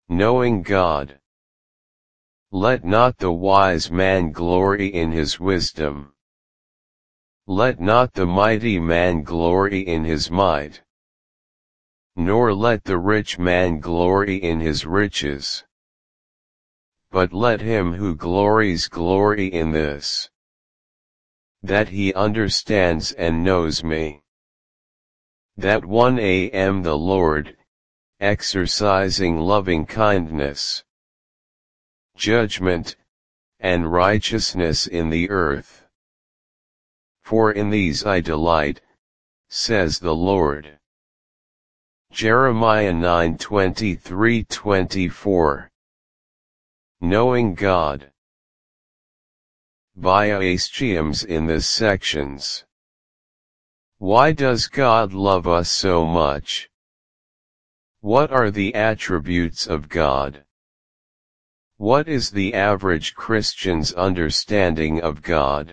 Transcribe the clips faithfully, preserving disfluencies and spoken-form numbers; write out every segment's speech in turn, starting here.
Knowing God. Let not the wise man glory in his wisdom. Let not the mighty man glory in his might. Nor let the rich man glory in his riches. But let him who glories glory in this, that he understands and knows me. That one am the Lord, exercising loving kindness, judgment, and righteousness in the earth. For in these I delight, says the Lord. Jeremiah nine twenty-three to twenty-four. Knowing God. Biaschisms in the sections. Why does God love us so much? What are the attributes of God? What is the average Christian's understanding of God?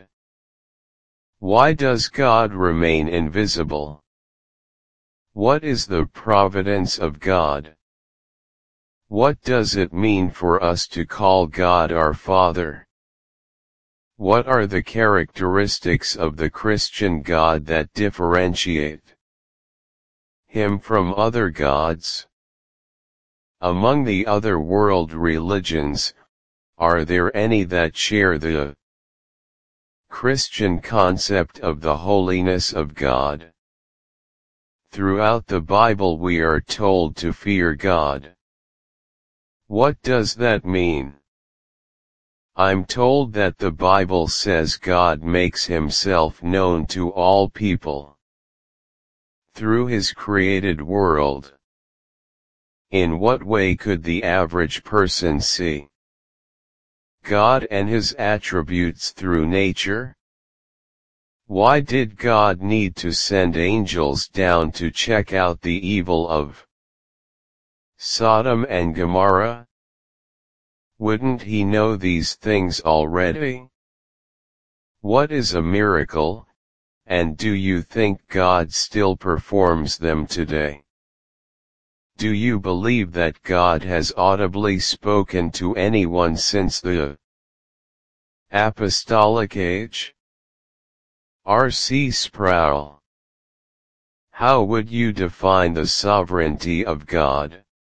Why does God remain invisible? What is the providence of God? What does it mean for us to call God our Father? What are the characteristics of the Christian God that differentiate him from other gods? Among the other world religions, are there any that share the Christian concept of the holiness of God? Throughout the Bible we are told to fear God. What does that mean? I'm told that the Bible says God makes himself known to all people through his created world. In what way could the average person see God and his attributes through nature? Why did God need to send angels down to check out the evil of Sodom and Gomorrah? Wouldn't he know these things already? What is a miracle, and do you think God still performs them today? Do you believe that God has audibly spoken to anyone since the apostolic age? R C Sproul. How would you define the sovereignty of God?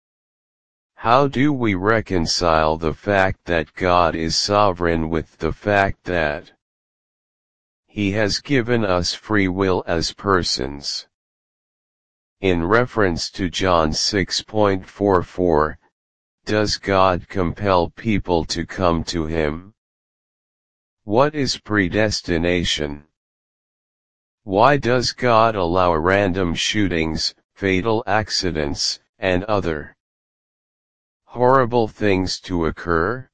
How do we reconcile the fact that God is sovereign with the fact that he has given us free will as persons? In reference to John six forty-four, does God compel people to come to him? What is predestination? Why does God allow random shootings, fatal accidents, and other horrible things to occur?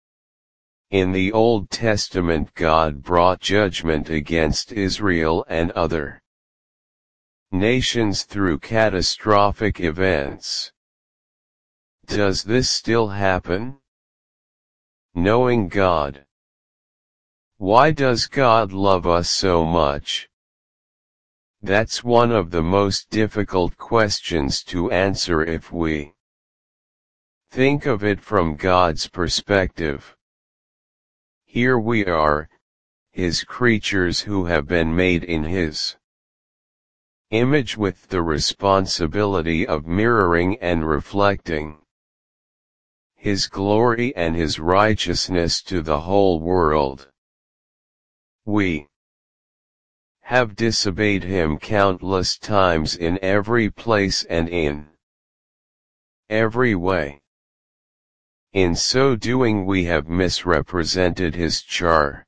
In the Old Testament God brought judgment against Israel and other nations through catastrophic events. Does this still happen? Knowing God. Why does God love us so much? That's one of the most difficult questions to answer if we think of it from God's perspective. Here we are, his creatures who have been made in his image with the responsibility of mirroring and reflecting his glory and his righteousness to the whole world. We have disobeyed him countless times in every place and in every way. In so doing we have misrepresented his character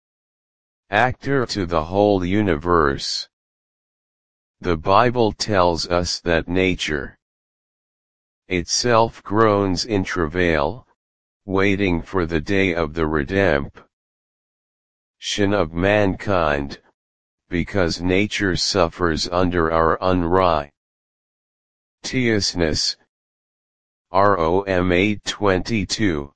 to the whole universe. The Bible tells us that nature itself groans in travail, waiting for the day of the redemption of mankind, because nature suffers under our unrighteousness. Rom eight twenty-two.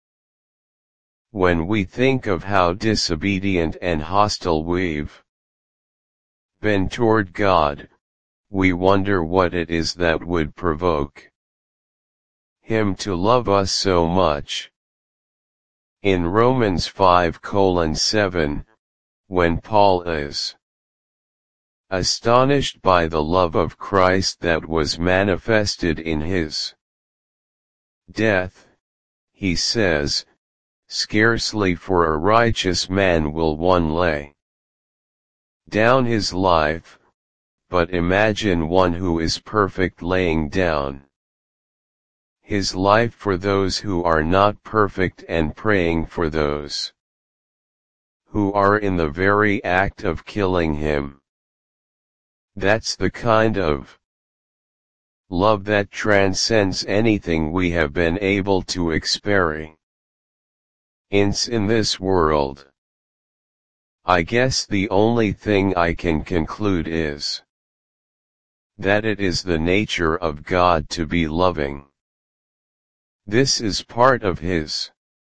When we think of how disobedient and hostile we've been toward God, we wonder what it is that would provoke him to love us so much. In Romans five colon seven, when Paul is astonished by the love of Christ that was manifested in his death, he says, scarcely for a righteous man will one lay down his life, but imagine one who is perfect laying down his life for those who are not perfect and praying for those who are in the very act of killing him. That's the kind of love that transcends anything we have been able to experience in this world. I guess the only thing I can conclude is that it is the nature of God to be loving. This is part of his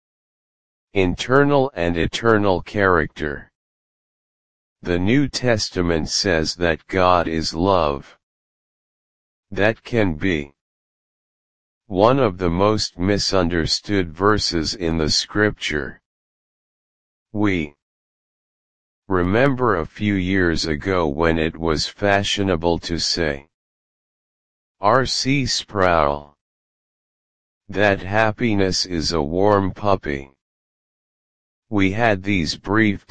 internal and eternal character. The New Testament says that God is love. That can be one of the most misunderstood verses in the scripture. We remember a few years ago when it was fashionable to say, R C Sproul, that happiness is a warm puppy. We had these brief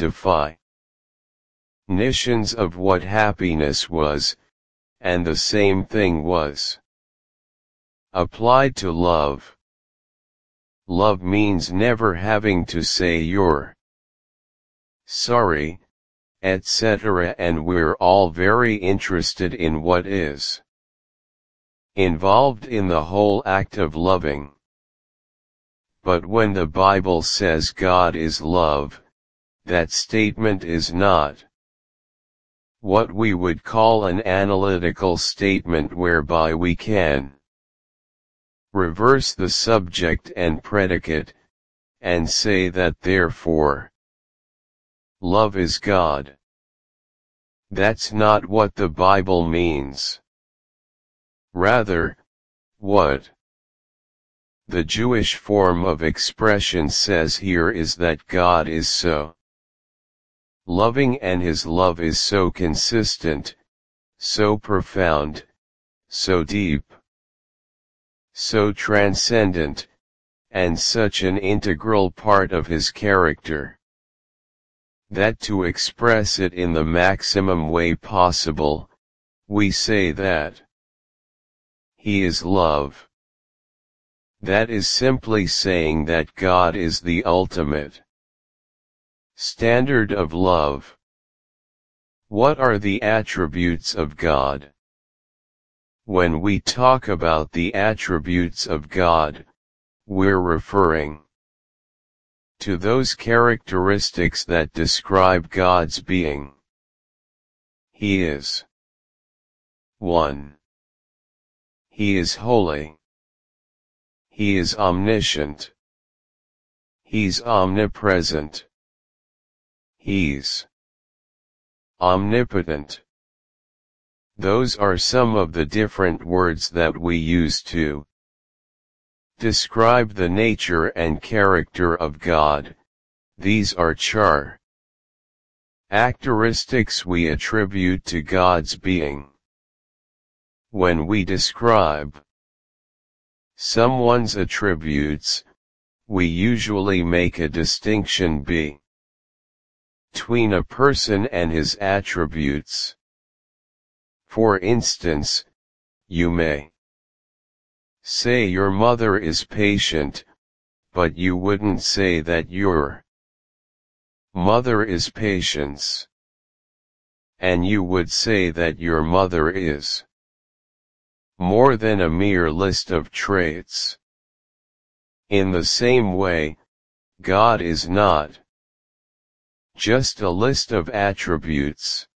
definitions of what happiness was, and the same thing was applied to love. Love means never having to say you're sorry, et cetera, and we're all very interested in what is involved in the whole act of loving. But when the Bible says God is love, that statement is not what we would call an analytical statement whereby we can reverse the subject and predicate, and say that therefore love is God. That's not what the Bible means. Rather, what the Jewish form of expression says here is that God is so loving and his love is so consistent, so profound, so deep, so transcendent, and such an integral part of his character, that to express it in the maximum way possible, we say that he is love. That is simply saying that God is the ultimate standard of love. What are the attributes of God? When we talk about the attributes of God, we're referring to those characteristics that describe God's being. He is one. He is holy. He is omniscient. He's omnipresent. He's omnipotent. Those are some of the different words that we use to describe the nature and character of God. These are char characteristics we attribute to God's being. When we describe someone's attributes, we usually make a distinction between a person and his attributes. For instance, you may say your mother is patient, but you wouldn't say that your mother is patience. And you would say that your mother is more than a mere list of traits. In the same way, God is not just a list of attributes.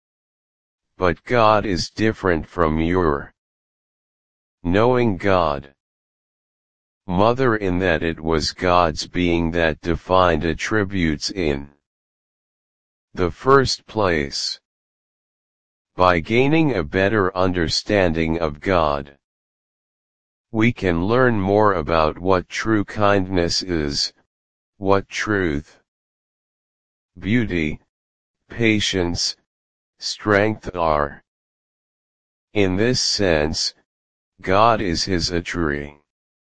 But God is different from your knowing God mother in that it was God's being that defined attributes in the first place. By gaining a better understanding of God, we can learn more about what true kindness is, what truth, beauty, patience, strength are. In this sense, God is his attribute.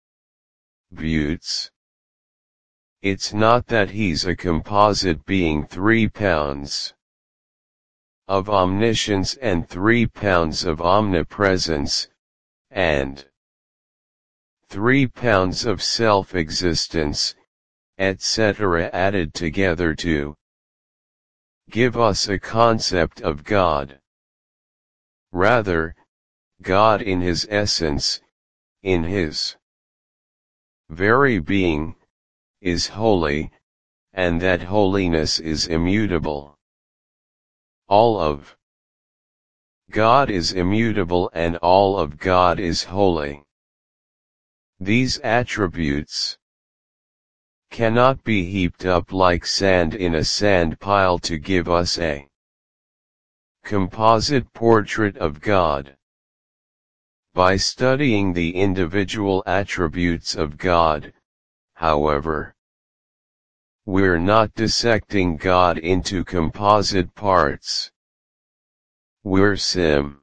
It's not that he's a composite being three pounds of omniscience and three pounds of omnipresence, and three pounds of self-existence, et cetera added together to give us a concept of God. Rather, God in his essence, in his very being, is holy, and that holiness is immutable. All of God is immutable and all of God is holy. These attributes cannot be heaped up like sand in a sand pile to give us a composite portrait of God. By studying the individual attributes of God, however, we're not dissecting God into composite parts. We're simply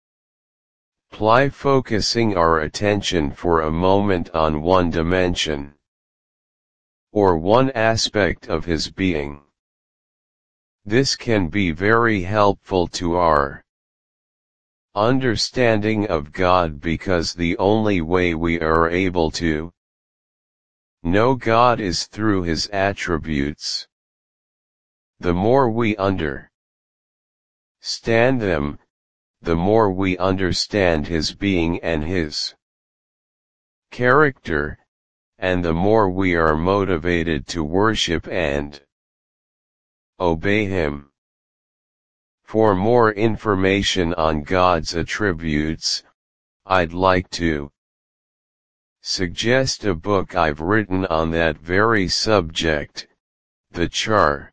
focusing our attention for a moment on one dimension, or one aspect of his being. This can be very helpful to our understanding of God, because the only way we are able to know God is through his attributes. The more we understand them, the more we understand his being and his character, and the more we are motivated to worship and obey him. For more information on God's attributes, I'd like to suggest a book I've written on that very subject, The Character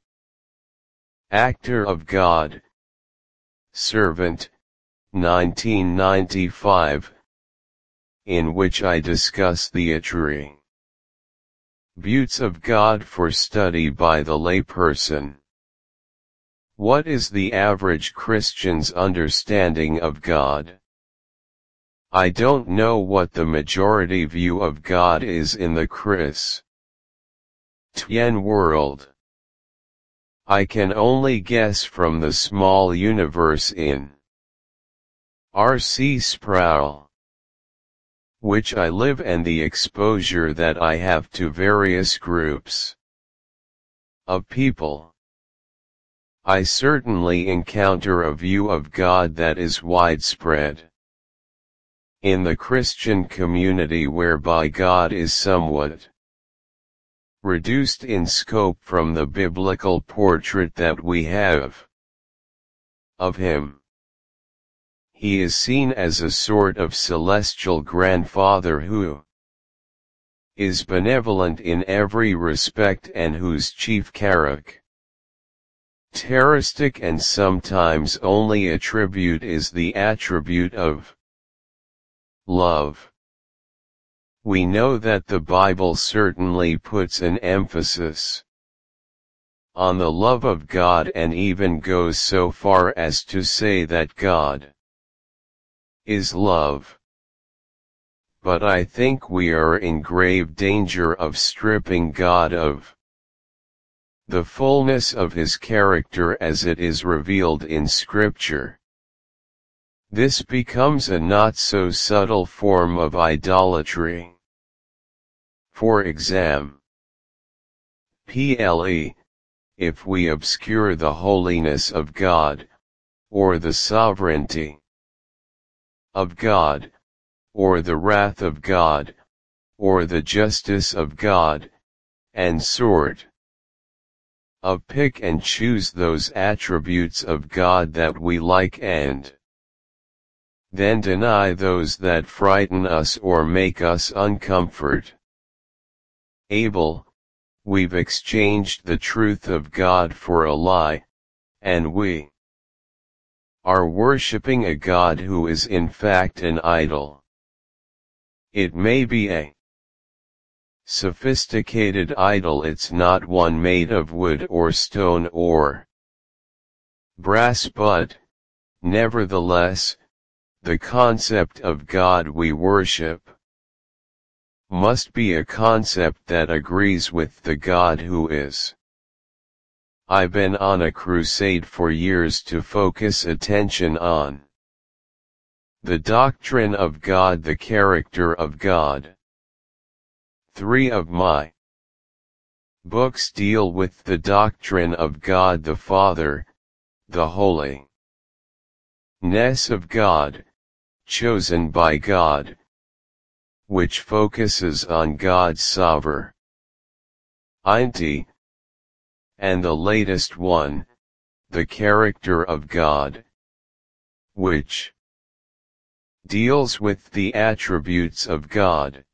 of God, Servant, nineteen ninety-five, in which I discuss the attributes of God for study by the layperson. What is the average Christian's understanding of God? I don't know what the majority view of God is in the Christian world. I can only guess from the small universe in R C Sproul, which I live, and the exposure that I have to various groups of people. I certainly encounter a view of God that is widespread in the Christian community, whereby God is somewhat reduced in scope from the biblical portrait that we have of him. He is seen as a sort of celestial grandfather who is benevolent in every respect and whose chief characteristic and sometimes only attribute is the attribute of love. We know that the Bible certainly puts an emphasis on the love of God, and even goes so far as to say that God is love. But I think we are in grave danger of stripping God of the fullness of his character as it is revealed in Scripture. This becomes a not so subtle form of idolatry. For example, if we obscure the holiness of God, or the sovereignty of God, or the wrath of God, or the justice of God, and sort of pick and choose those attributes of God that we like and then deny those that frighten us or make us uncomfortable, we've exchanged the truth of God for a lie, and we are worshipping a God who is in fact an idol. It may be a sophisticated idol, it's not one made of wood or stone or brass, but, nevertheless, the concept of God we worship must be a concept that agrees with the God who is. I've been on a crusade for years to focus attention on the doctrine of God, the character of God. Three of my books deal with the doctrine of God the Father, the holiness of God, chosen by God, which focuses on God's sovereignty, and the latest one, the character of God, which deals with the attributes of God.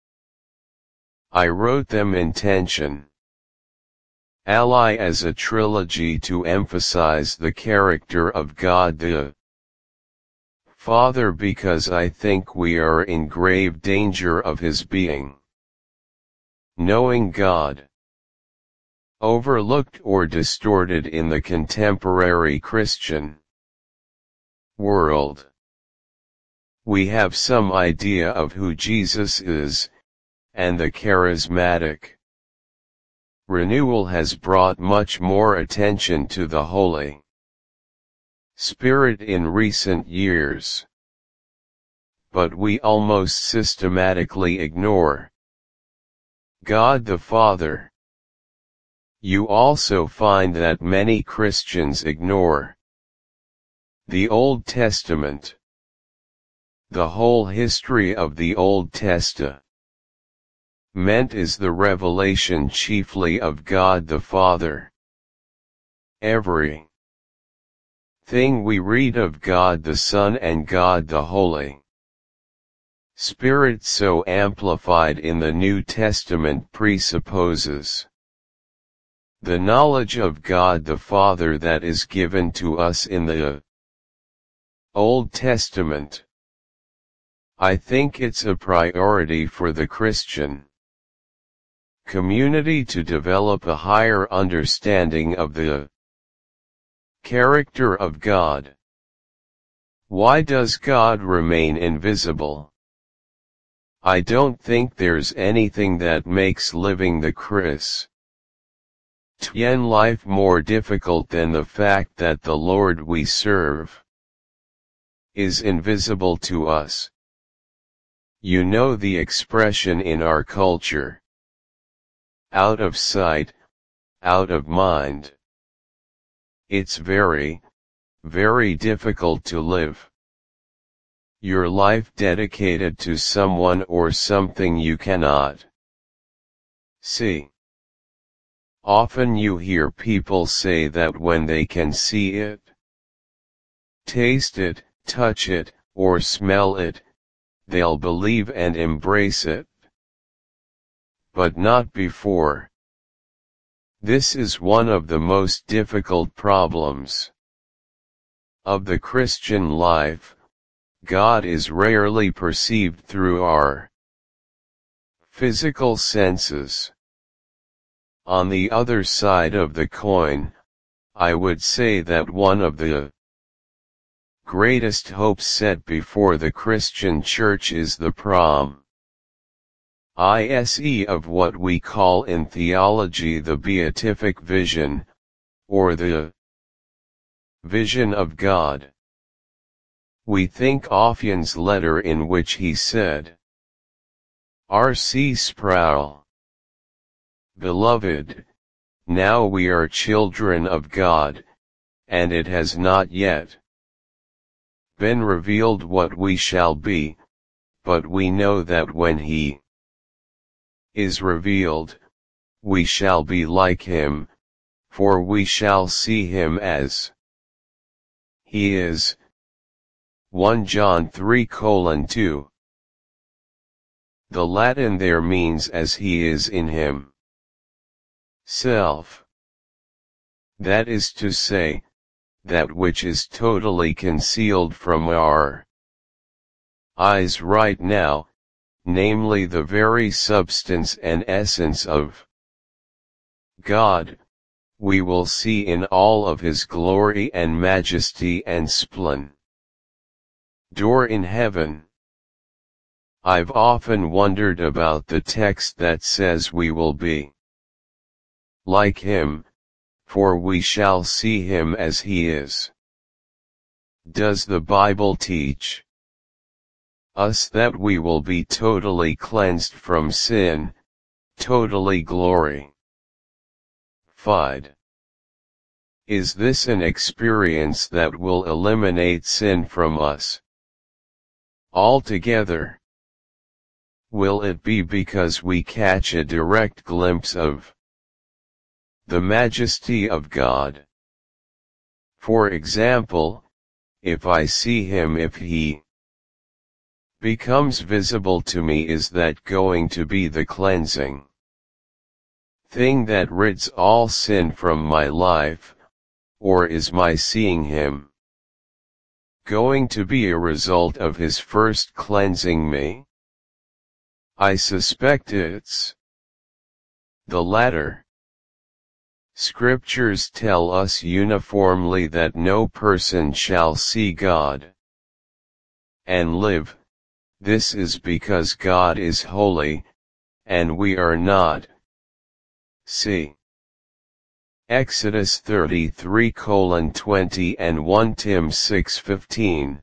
I wrote them in tension ally as a trilogy to emphasize the character of God the Father, because I think we are in grave danger of his being, knowing God, overlooked or distorted in the contemporary Christian world. We have some idea of who Jesus is, and the charismatic renewal has brought much more attention to the Holy Spirit in recent years. But we almost systematically ignore God the Father. You also find that many Christians ignore the Old Testament. The whole history of the Old Testament is the revelation chiefly of God the Father. Every thing we read of God the Son and God the Holy Spirit so amplified in the New Testament presupposes the knowledge of God the Father that is given to us in the Old Testament. I think it's a priority for the Christian community to develop a higher understanding of the character of God. Why does God remain invisible? I don't think there's anything that makes living the Christian life more difficult than the fact that the Lord we serve is invisible to us. You know the expression in our culture, out of sight, out of mind. It's very, very difficult to live your life dedicated to someone or something you cannot see. Often you hear people say that when they can see it, taste it, touch it, or smell it, they'll believe and embrace it. But not before. This is one of the most difficult problems of the Christian life. God is rarely perceived through our physical senses. On the other side of the coin, I would say that one of the greatest hopes set before the Christian church is the promise of what we call in theology the beatific vision, or the vision of God. We think Ophion's letter in which he said, R C Sproul, Beloved, now we are children of God, and it has not yet been revealed what we shall be, but we know that when he is revealed, we shall be like him, for we shall see him as he is. First John three colon two. The Latin there means as he is in him self. That is to say, that which is totally concealed from our eyes right now, namely the very substance and essence of God, we will see in all of his glory and majesty and splendor in heaven. I've often wondered about the text that says we will be like him, for we shall see him as he is. Does the Bible teach us that we will be totally cleansed from sin, totally glorified? Is this an experience that will eliminate sin from us altogether? Will it be because we catch a direct glimpse of the majesty of God? For example, if I see him, if he becomes visible to me, is that going to be the cleansing thing that rids all sin from my life, or is my seeing him going to be a result of his first cleansing me? I suspect it's the latter. Scriptures tell us uniformly that no person shall see God and live. This is because God is holy, and we are not. See Exodus thirty-three twenty and First Timothy six fifteen.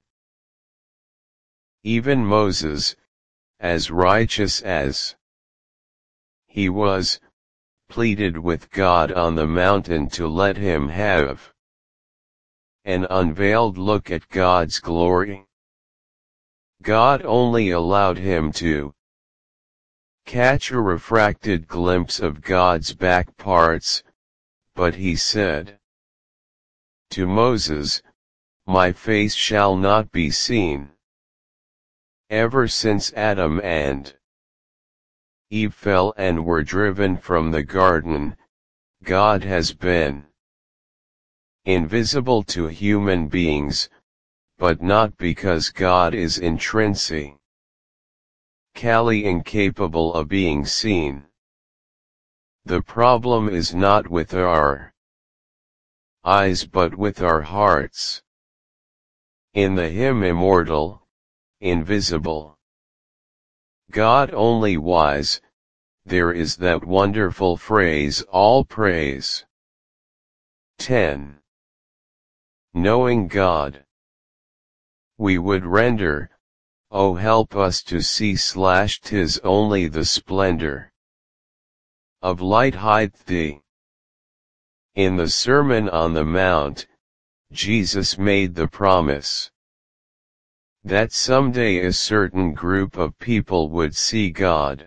Even Moses, as righteous as he was, pleaded with God on the mountain to let him have an unveiled look at God's glory. God only allowed him to catch a refracted glimpse of God's back parts, but he said to Moses, "My face shall not be seen." Ever since Adam and Eve fell and were driven from the garden, God has been invisible to human beings, but not because God is intrinsically incapable of being seen. The problem is not with our eyes but with our hearts. In the hymn Immortal, Invisible, God only wise, there is that wonderful phrase, all praise. ten. Knowing God. We would render, "Oh help us to see slash 'tis only the splendor of light hide thee." In the Sermon on the Mount, Jesus made the promise that someday a certain group of people would see God.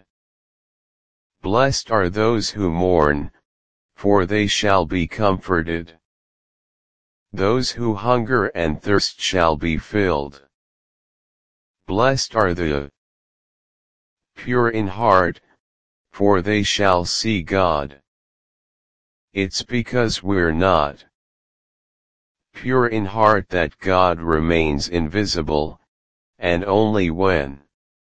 Blessed are those who mourn, for they shall be comforted. Those who hunger and thirst shall be filled. Blessed are the pure in heart, for they shall see God. It's because we're not pure in heart that God remains invisible, and only when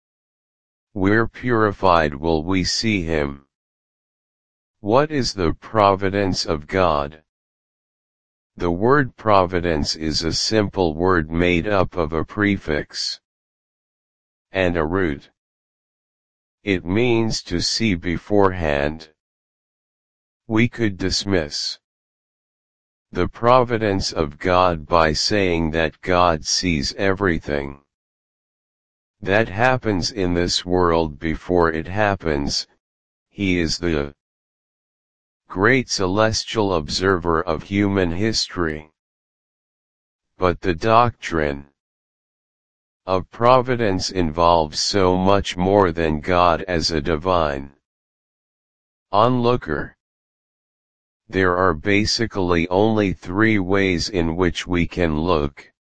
we're purified will we see him. What is the providence of God? The word providence is a simple word made up of a prefix and a root. It means to see beforehand. We could dismiss the providence of God by saying that God sees everything that happens in this world before it happens. He is the great celestial observer of human history. But the doctrine of providence involves so much more than God as a divine onlooker. There are basically only three ways in which we can look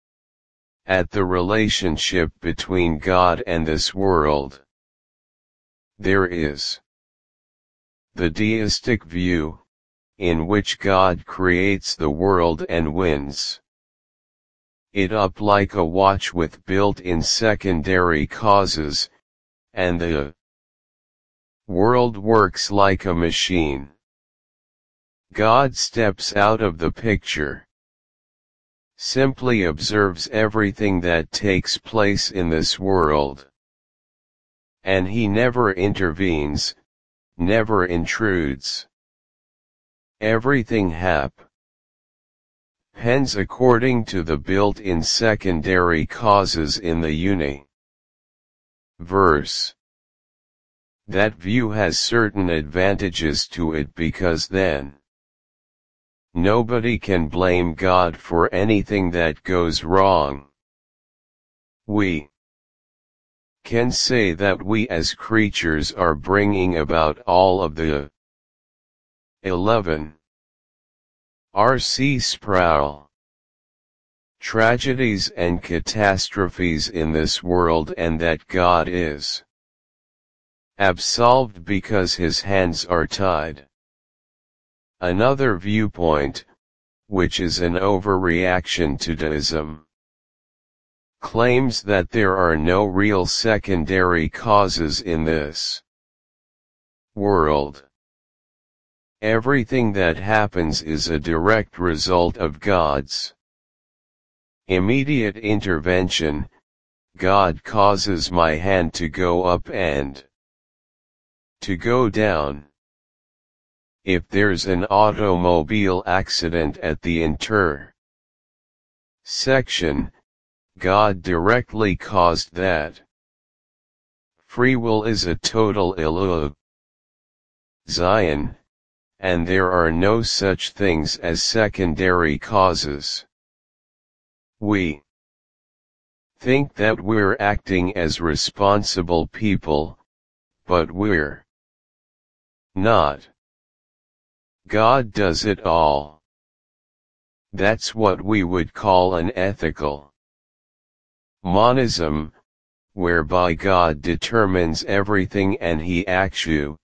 at the relationship between God and this world. There is the deistic view, in which God creates the world and winds it up like a watch with built-in secondary causes, and the world works like a machine. God steps out of the picture, simply observes everything that takes place in this world. And he never intervenes, never intrudes. Everything happens according to the built-in secondary causes in the universe. That view has certain advantages to it because then nobody can blame God for anything that goes wrong. We can say that we as creatures are bringing about all of the eleven R C Sproul tragedies and catastrophes in this world, and that God is absolved because his hands are tied. Another viewpoint, which is an overreaction to deism, claims that there are no real secondary causes in this world. Everything that happens is a direct result of God's immediate intervention. God causes my hand to go up and to go down. If there's an automobile accident at the intersection, God directly caused that. Free will is a total illusion, and there are no such things as secondary causes. We think that we're acting as responsible people, but we're not. God does it all. That's what we would call an ethical monism, whereby God determines everything and he actually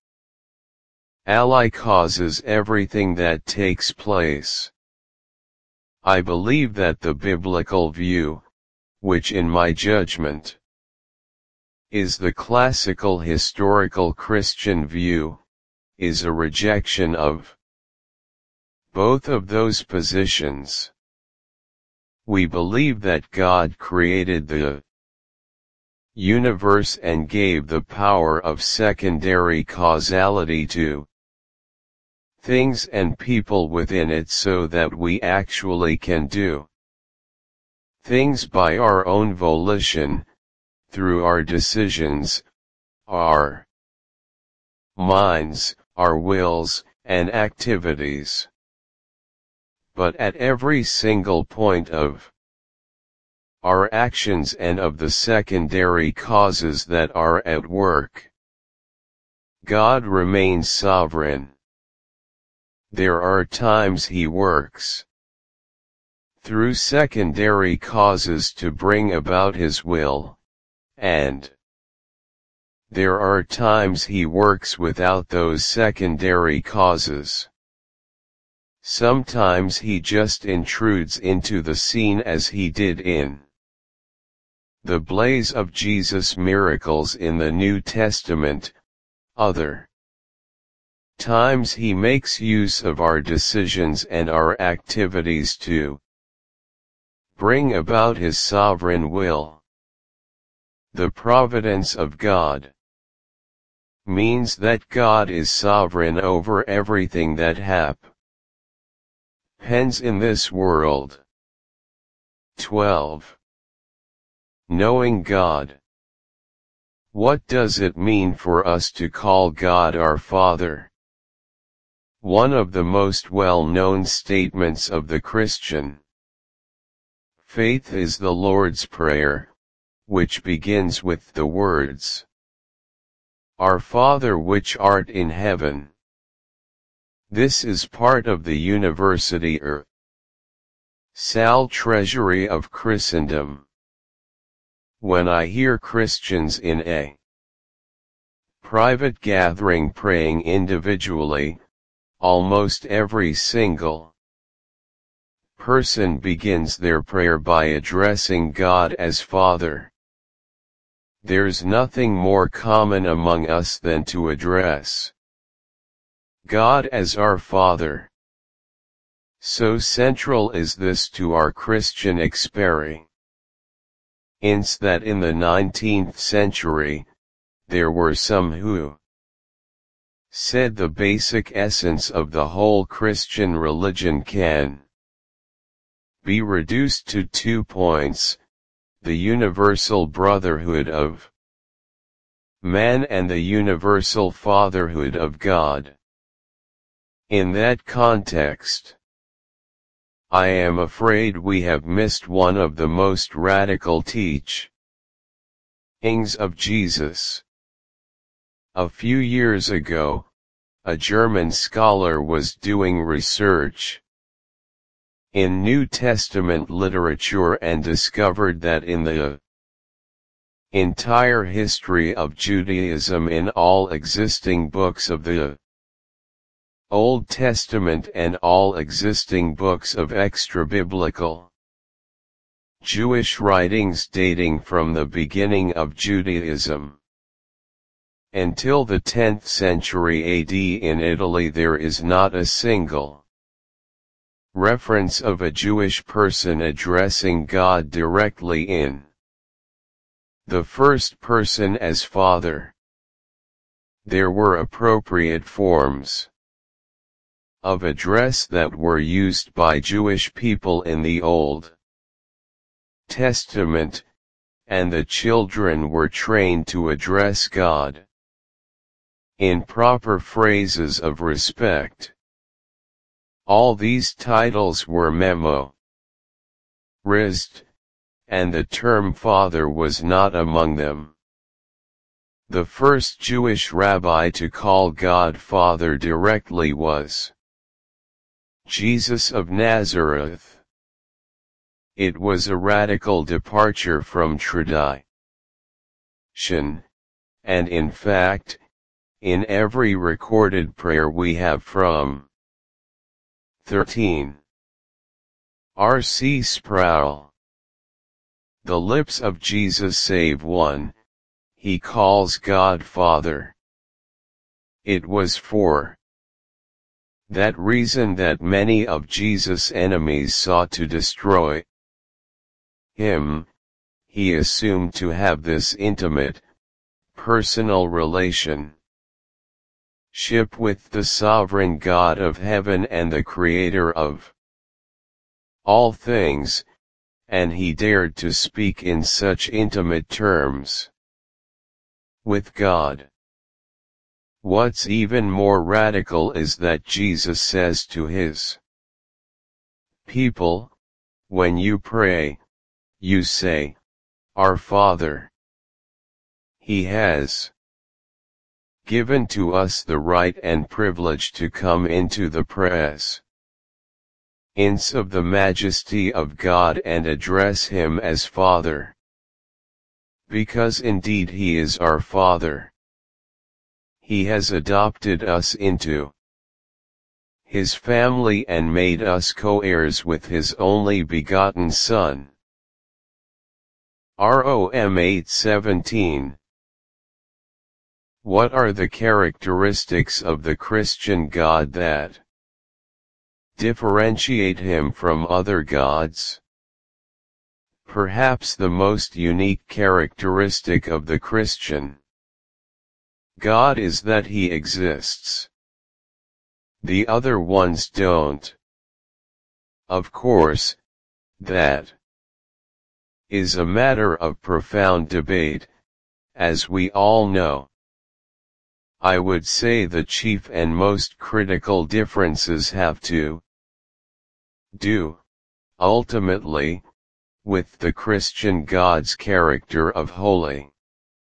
causes everything that takes place. I believe that the biblical view, which in my judgment is the classical historical Christian view, is a rejection of both of those positions. We believe that God created the universe and gave the power of secondary causality to things and people within it so that we actually can do things by our own volition, through our decisions, our minds, our wills, and activities. But at every single point of our actions and of the secondary causes that are at work, God remains sovereign. There are times he works through secondary causes to bring about his will, and there are times he works without those secondary causes. Sometimes he just intrudes into the scene as he did in the blaze of Jesus' miracles in the New Testament. Other times he makes use of our decisions and our activities to bring about his sovereign will. The providence of God means that God is sovereign over everything that happens in this world. twelve. Knowing God. What does it mean for us to call God our Father? One of the most well-known statements of the Christian faith is the Lord's Prayer, which begins with the words, Our Father which art in heaven. This is part of the University or Sal Treasury of Christendom. When I hear Christians in a private gathering praying individually, almost every single person begins their prayer by addressing God as Father. there's nothing more common among us than to address God as our Father. So central is this to our Christian experience that in the nineteenth century, there were some who said the basic essence of the whole Christian religion can be reduced to two points: the universal brotherhood of man and the universal fatherhood of God. In that context, I am afraid we have missed one of the most radical teachings of Jesus. A few years ago, a German scholar was doing research in New Testament literature and discovered that in the entire history of Judaism, in all existing books of the Old Testament and all existing books of extra-biblical Jewish writings dating from the beginning of Judaism until the tenth century A D in Italy, there is not a single reference of a Jewish person addressing God directly in the first person as Father. There were appropriate forms of address that were used by Jewish people in the Old Testament, and the children were trained to address God in proper phrases of respect. All these titles were memorized, and the term Father was not among them. The first Jewish rabbi to call God Father directly was Jesus of Nazareth. It was a radical departure from tradition, and in fact, in every recorded prayer we have from thirteen R C Sproul, the lips of Jesus save one, he calls God Father. It was for that reason that many of Jesus' enemies sought to destroy him. He assumed to have this intimate, personal relationship with the sovereign God of heaven and the creator of all things, and he dared to speak in such intimate terms with God. What's even more radical is that Jesus says to his people, when you pray, you say, Our Father. He has given to us the right and privilege to come into the presence of the majesty of God and address him as Father. Because indeed he is our Father. He has adopted us into his family and made us co-heirs with his only begotten Son. Rom eight seventeen. What are the characteristics of the Christian God that differentiate him from other gods? Perhaps the most unique characteristic of the Christian God is that he exists. The other ones don't. Of course, that is a matter of profound debate, as we all know. I would say the chief and most critical differences have to do, ultimately, with the Christian God's character of holiness.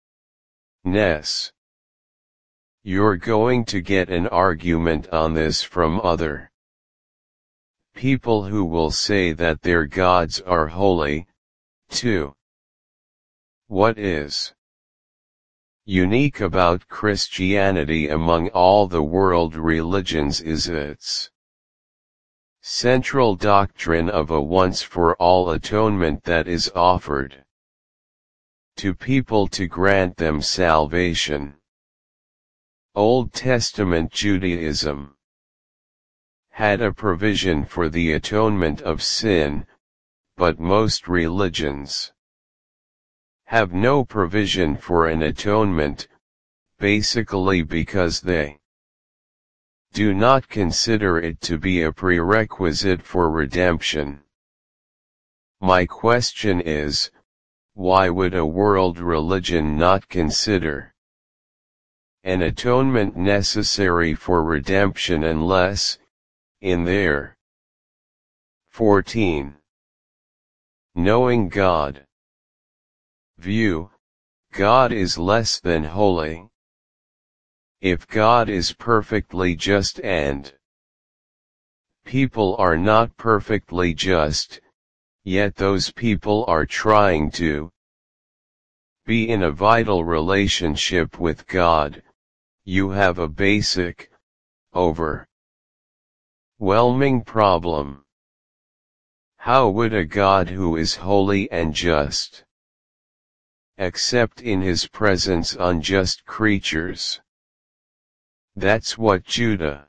You're going to get an argument on this from other people who will say that their gods are holy, too. What is unique about Christianity among all the world religions is its central doctrine of a once-for-all atonement that is offered to people to grant them salvation. Old Testament Judaism had a provision for the atonement of sin, but most religions have no provision for an atonement, basically because they do not consider it to be a prerequisite for redemption. My question is, why would a world religion not consider an atonement necessary for redemption unless, in their fourteen Knowing God view, God is less than holy? If God is perfectly just and people are not perfectly just, yet those people are trying to be in a vital relationship with God, you have a basic, overwhelming problem. How would a God who is holy and just accept in his presence unjust creatures? That's what Judaism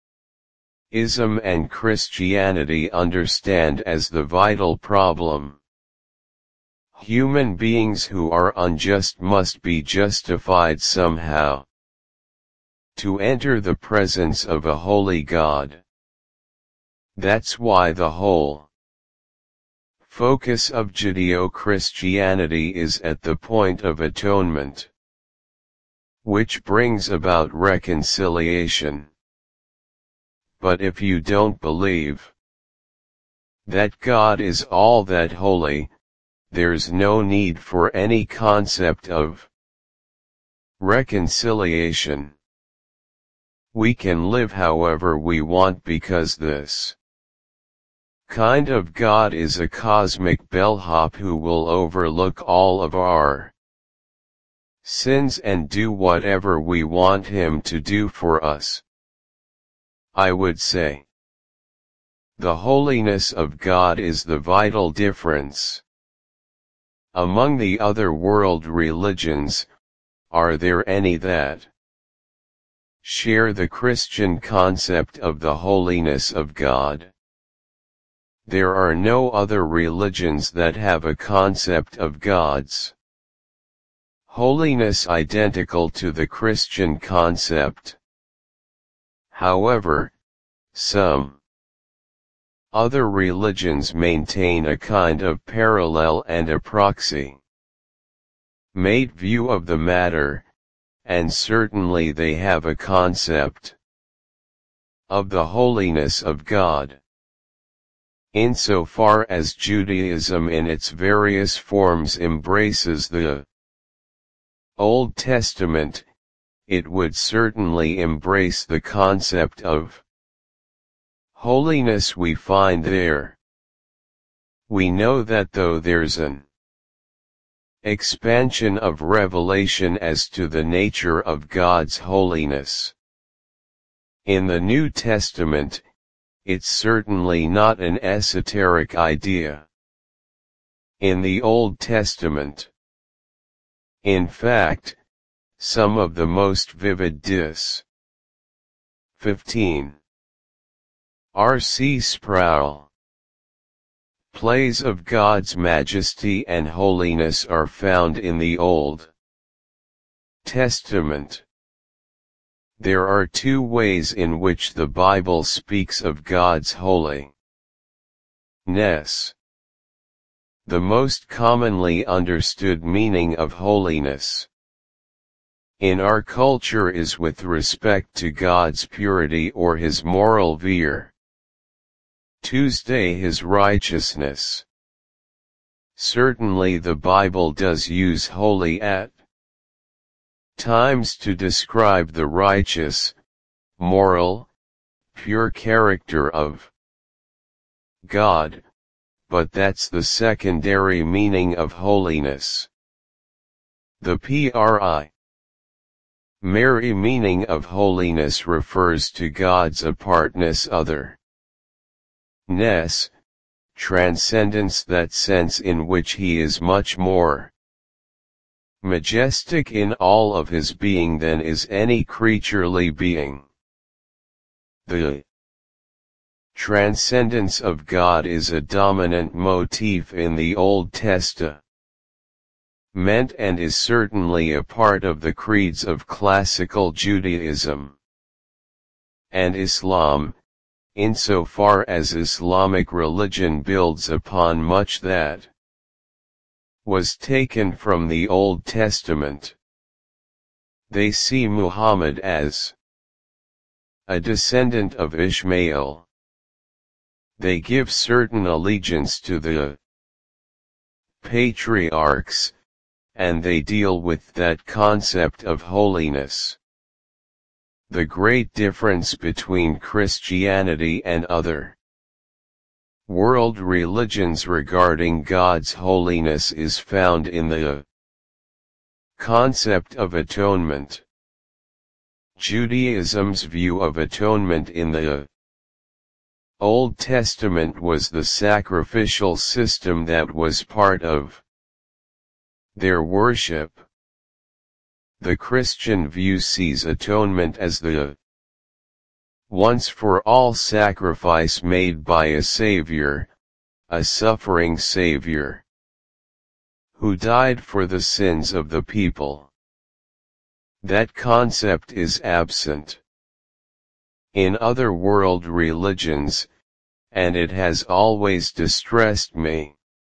and Christianity understand as the vital problem. Human beings who are unjust must be justified somehow to enter the presence of a holy God. That's why the whole focus of Judeo-Christianity is at the point of atonement, which brings about reconciliation. But if you don't believe that God is all that holy, there's no need for any concept of reconciliation. We can live however we want because this kind of God is a cosmic bellhop who will overlook all of our sins and do whatever we want him to do for us. I would say the holiness of God is the vital difference. Among the other world religions, are there any that share the Christian concept of the holiness of God? There are no other religions that have a concept of God's holiness identical to the Christian concept. However, some other religions maintain a kind of parallel and approximate view of the matter, and certainly they have a concept of the holiness of God. Insofar as Judaism in its various forms embraces the Old Testament, it would certainly embrace the concept of holiness we find there. We know that though there's an expansion of revelation as to the nature of God's holiness in the New Testament, it's certainly not an esoteric idea. In the Old Testament, in fact, some of the most vivid dis. fifteen R C Sproul plays of God's majesty and holiness are found in the Old Testament. There are two ways in which the Bible speaks of God's holiness. The most commonly understood meaning of holiness in our culture is with respect to God's purity or his moral vir. Tuesday his righteousness. Certainly the Bible does use holy at times to describe the righteous, moral, pure character of God, but that's the secondary meaning of holiness. The primary meaning of holiness refers to God's apartness, otherness, transcendence, that sense in which he is much more majestic in all of his being than is any creaturely being. The transcendence of God is a dominant motif in the Old Testament, and is certainly a part of the creeds of classical Judaism and Islam, insofar as Islamic religion builds upon much that was taken from the Old Testament. They see Muhammad as a descendant of Ishmael. They give certain allegiance to the patriarchs, and they deal with that concept of holiness. The great difference between Christianity and other world religions regarding God's holiness is found in the concept of atonement. Judaism's view of atonement in the Old Testament was the sacrificial system that was part of their worship. The Christian view sees atonement as the once-for-all sacrifice made by a Savior, a suffering Savior, who died for the sins of the people. That concept is absent in other world religions, and it has always distressed me.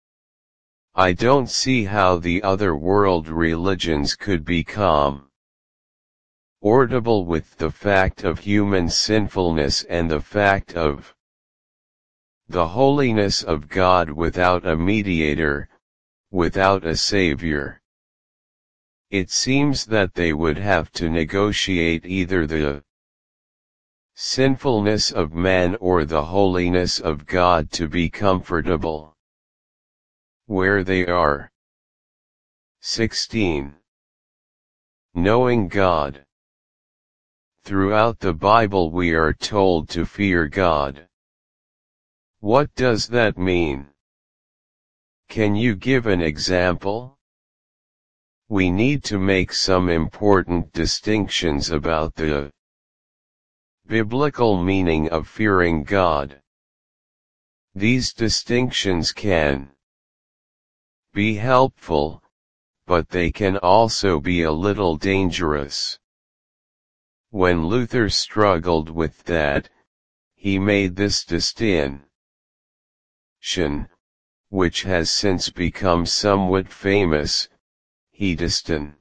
I don't see how the other world religions could become orderable with the fact of human sinfulness and the fact of the holiness of God without a mediator, without a savior. It seems that they would have to negotiate either the sinfulness of man or the holiness of God to be comfortable where they are. sixteen. Knowing God. Throughout the Bible we are told to fear God. What does that mean? Can you give an example? We need to make some important distinctions about the biblical meaning of fearing God. These distinctions can be helpful, but they can also be a little dangerous. When Luther struggled with that, he made this distinction, which has since become somewhat famous. He distinguished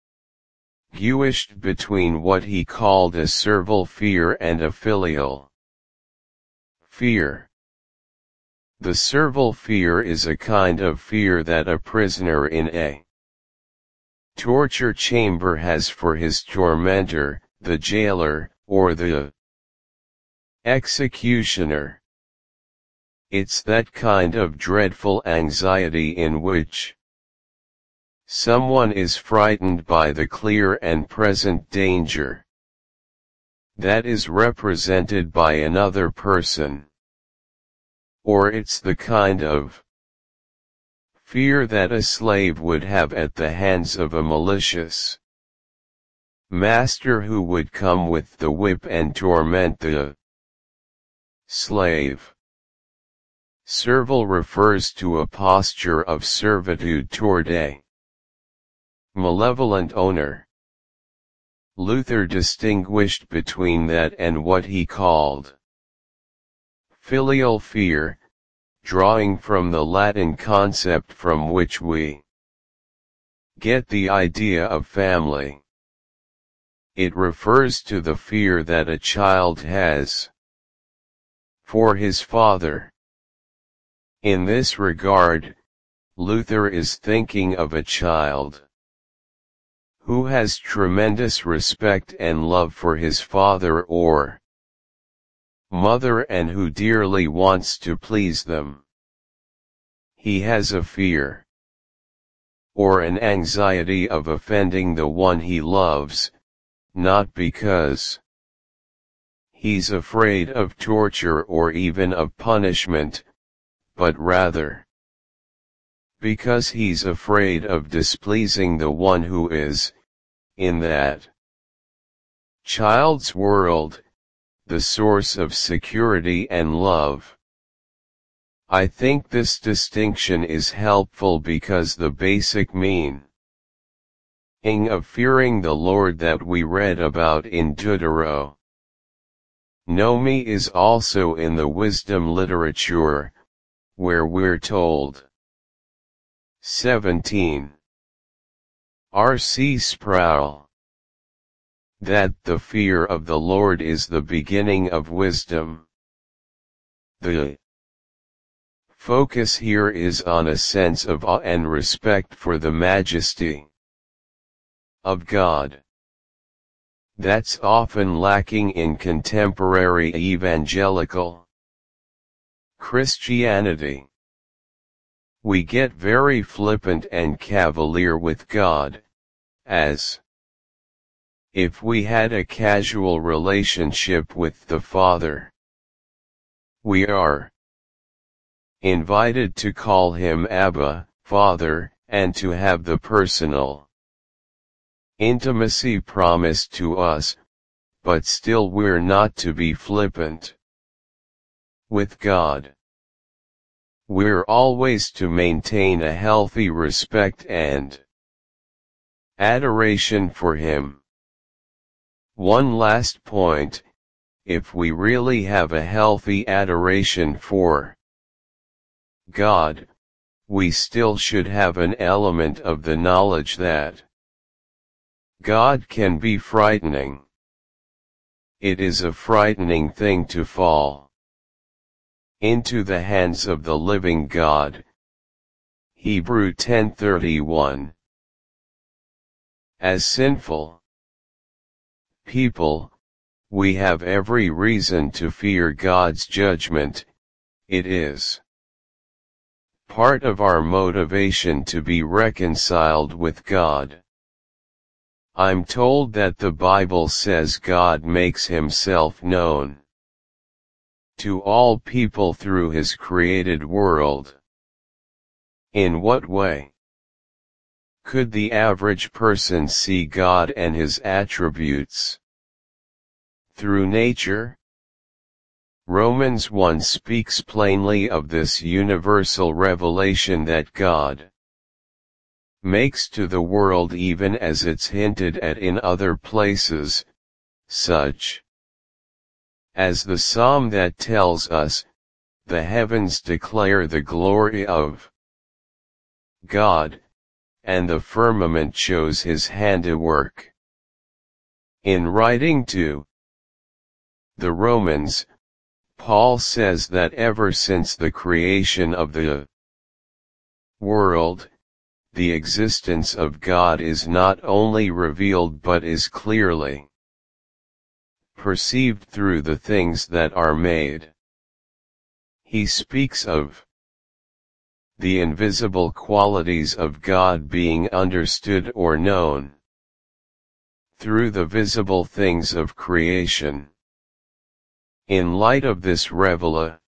between what he called a servile fear and a filial fear. The servile fear is a kind of fear that a prisoner in a torture chamber has for his tormentor, the jailer, or the executioner. It's that kind of dreadful anxiety in which someone is frightened by the clear and present danger that is represented by another person. Or it's the kind of fear that a slave would have at the hands of a malicious master who would come with the whip and torment the slave. Servile refers to a posture of servitude toward a malevolent owner. Luther distinguished between that and what he called filial fear, drawing from the Latin concept from which we get the idea of family. It refers to the fear that a child has for his father. In this regard, Luther is thinking of a child who has tremendous respect and love for his father or mother and who dearly wants to please them. He has a fear or an anxiety of offending the one he loves, not because he's afraid of torture or even of punishment, but rather because he's afraid of displeasing the one who is, in that child's world, the source of security and love. I think this distinction is helpful because the basic meaning of fearing the Lord that we read about in Deuteronomy is also in the wisdom literature, where we're told. seventeen. R C Sproul. That the fear of the Lord is the beginning of wisdom. The focus here is on a sense of awe and respect for the majesty of God. That's often lacking in contemporary evangelical Christianity. We get very flippant and cavalier with God, as if we had a casual relationship with the Father. We are invited to call him Abba, Father, and to have the personal intimacy promised to us, but still we're not to be flippant with God. We're always to maintain a healthy respect and adoration for him. One last point, if we really have a healthy adoration for God, we still should have an element of the knowledge that God can be frightening. It is a frightening thing to fall into the hands of the living God. Hebrew ten thirty-one. As sinful people, we have every reason to fear God's judgment. It is part of our motivation to be reconciled with God. I'm told that the Bible says God makes himself known to all people through his created world. In what way could the average person see God and his attributes? Through nature? Romans one speaks plainly of this universal revelation that God makes to the world, even as it's hinted at in other places, such as the psalm that tells us, "The heavens declare the glory of God, and the firmament shows his handiwork." In writing to the Romans, Paul says that ever since the creation of the world, the existence of God is not only revealed but is clearly perceived through the things that are made. He speaks of the invisible qualities of God being understood or known through the visible things of creation. In light of this revelation,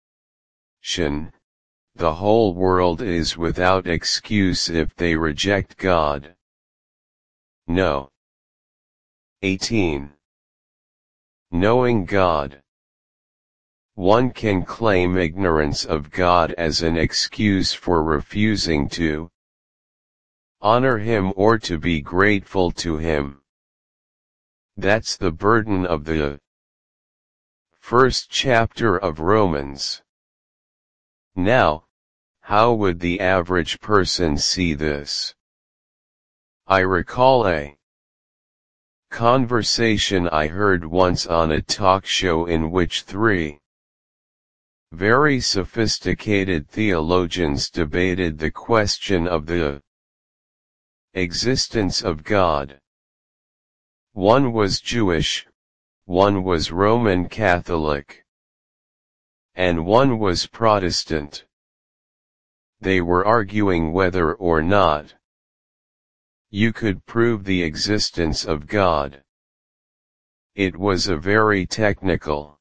the whole world is without excuse if they reject God. No. eighteen. Knowing God. One can claim ignorance of God as an excuse for refusing to honor him or to be grateful to him. That's the burden of the first chapter of Romans. Now, how would the average person see this? I recall a conversation I heard once on a talk show in which three very sophisticated theologians debated the question of the existence of God. One was Jewish, one was Roman Catholic, and one was Protestant. They were arguing whether or not you could prove the existence of God. It was a very technical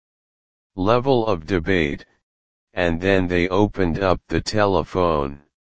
level of debate, and then they opened up the telephone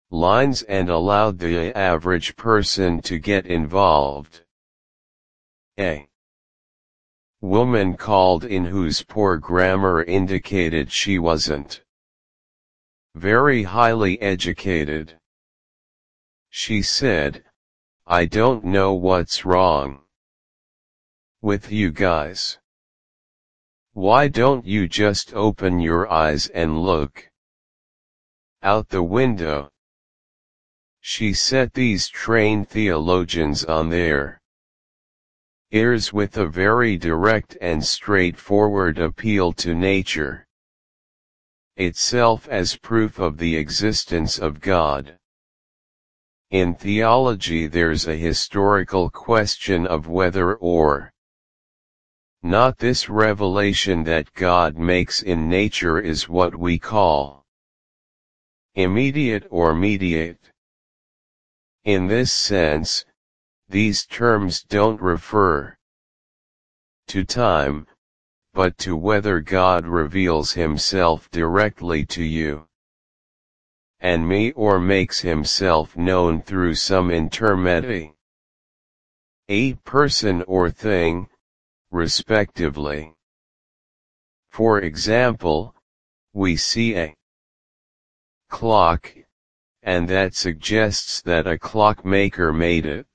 lines and allowed the average person to get involved. A woman called in whose poor grammar indicated she wasn't very highly educated. She said, "I don't know what's wrong with you guys. Why don't you just open your eyes and look out the window?" She set these trained theologians on their ears with a very direct and straightforward appeal to nature itself as proof of the existence of God. In theology there's a historical question of whether or not this revelation that God makes in nature is what we call immediate or mediate. In this sense, these terms don't refer to time, but to whether God reveals himself directly to you and me or makes himself known through some intermediary, a person or thing, respectively. For example, we see a clock, and that suggests that a clockmaker made it.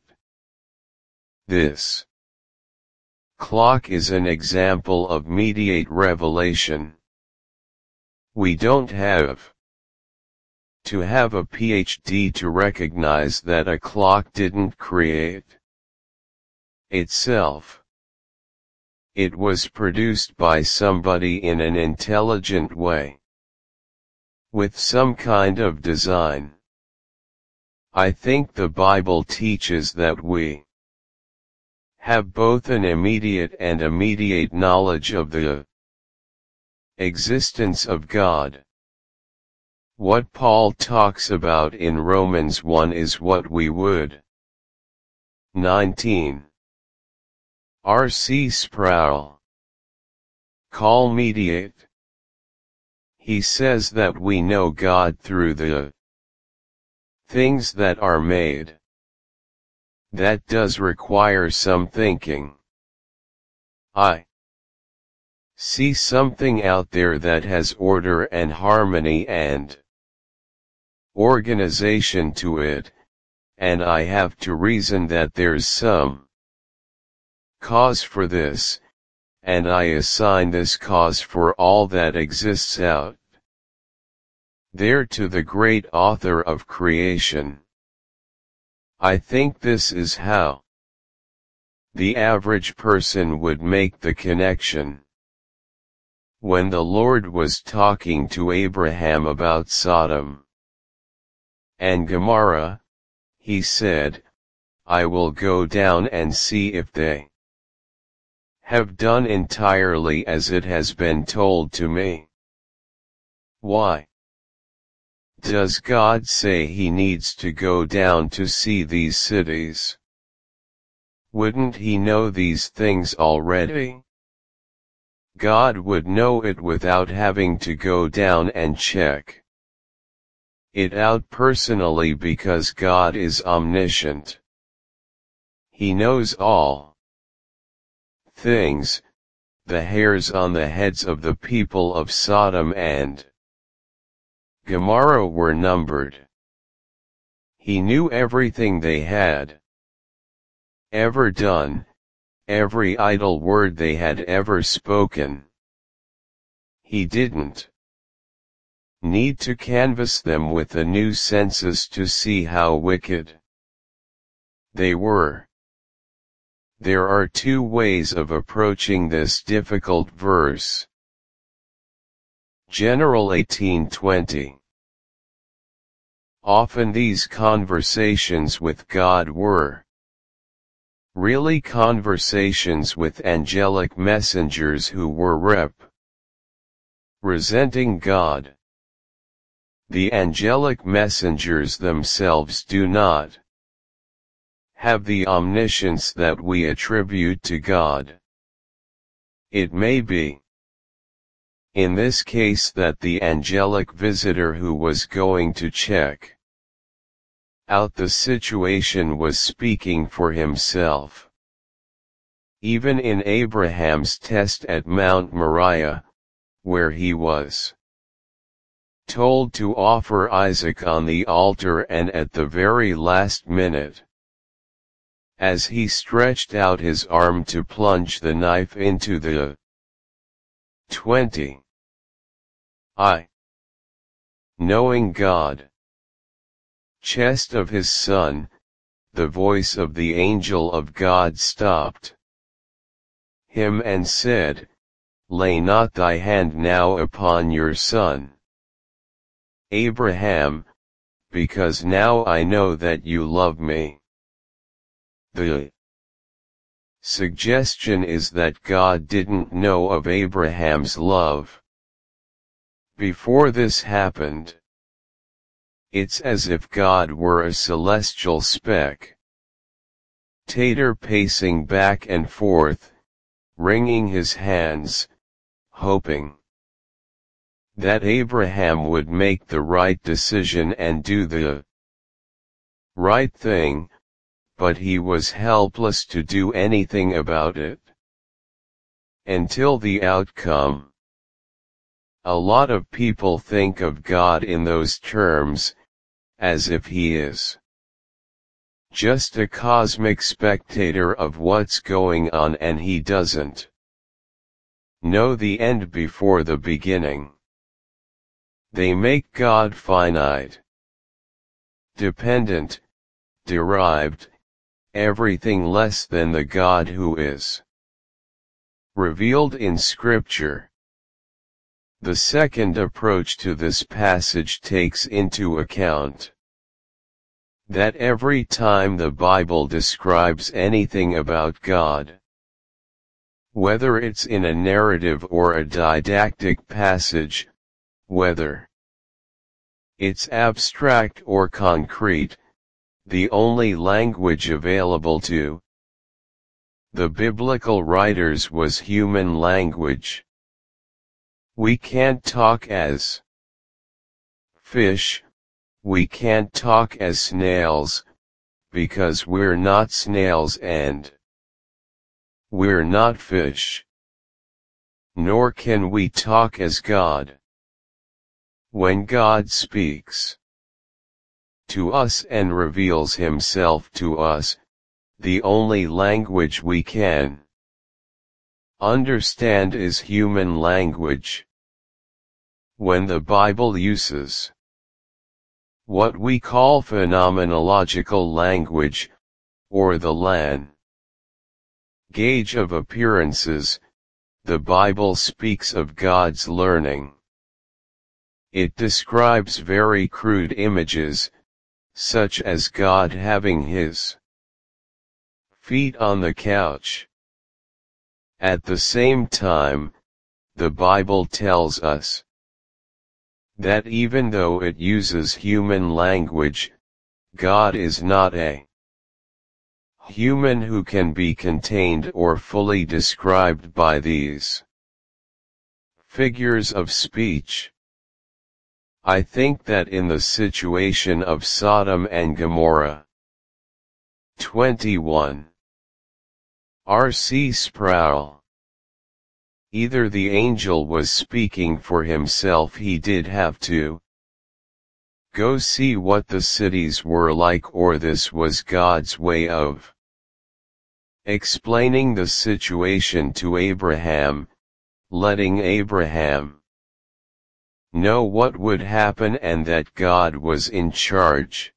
This clock is an example of mediate revelation. We don't have to have a P H D to recognize that a clock didn't create itself. It was produced by somebody in an intelligent way, with some kind of design. I think the Bible teaches that we have both an immediate and immediate knowledge of the existence of God. What Paul talks about in Romans one is what we would nineteen. R C Sproul call mediate. He says that we know God through the things that are made. That does require some thinking. I see something out there that has order and harmony and organization to it, and I have to reason that there's some cause for this, and I assign this cause for all that exists out there to the great author of creation. I think this is how the average person would make the connection. When the Lord was talking to Abraham about Sodom and Gomorrah, he said, "I will go down and see if they have done entirely as it has been told to me." Why does God say he needs to go down to see these cities? Wouldn't he know these things already? God would know it without having to go down and check it out personally because God is omniscient. He knows all things, the hairs on the heads of the people of Sodom and Gomorrah were numbered. He knew everything they had ever done, every idle word they had ever spoken. He didn't need to canvass them with a new census to see how wicked they were. There are two ways of approaching this difficult verse. General eighteen twenty. Often these conversations with God were really conversations with angelic messengers who were rep resenting God. The angelic messengers themselves do not have the omniscience that we attribute to God. It may be in this case that the angelic visitor who was going to check out the situation was speaking for himself. Even in Abraham's test at Mount Moriah, where he was told to offer Isaac on the altar, and at the very last minute, as he stretched out his arm to plunge the knife into the twenty I, knowing God, chest of his son, the voice of the angel of God stopped him and said, "Lay not thy hand now upon your son, Abraham, because now I know that you love me." The suggestion is that God didn't know of Abraham's love before this happened. It's as if God were a celestial speck tater pacing back and forth, wringing his hands, hoping that Abraham would make the right decision and do the right thing, but he was helpless to do anything about it until the outcome. A lot of people think of God in those terms, as if he is just a cosmic spectator of what's going on, and he doesn't know the end before the beginning. They make God finite, dependent, derived, everything less than the God who is revealed in Scripture. The second approach to this passage takes into account that every time the Bible describes anything about God, whether it's in a narrative or a didactic passage, whether it's abstract or concrete, the only language available to the biblical writers was human language. We can't talk as fish, we can't talk as snails, because we're not snails and we're not fish. Nor can we talk as God. When God speaks to us and reveals himself to us, the only language we can understand is human language. When the Bible uses what we call phenomenological language, or the lan gauge of appearances, the Bible speaks of God's learning. It describes very crude images, such as God having his feet on the couch. At the same time, the Bible tells us that even though it uses human language, God is not a human who can be contained or fully described by these figures of speech. I think that in the situation of Sodom and Gomorrah, twenty-one. R C Sproul. Either the angel was speaking for himself, he did have to go see what the cities were like, or this was God's way of explaining the situation to Abraham, letting Abraham know what would happen and that God was in charge.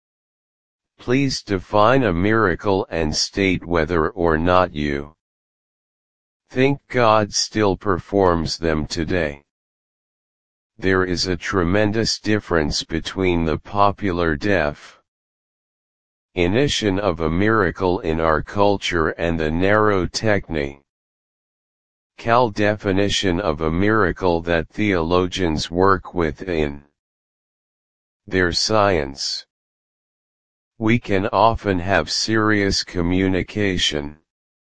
Please define a miracle and state whether or not you think God still performs them today. There is a tremendous difference between the popular definition of a miracle in our culture and the narrow technical definition of a miracle that theologians work with in their science. We can often have serious communication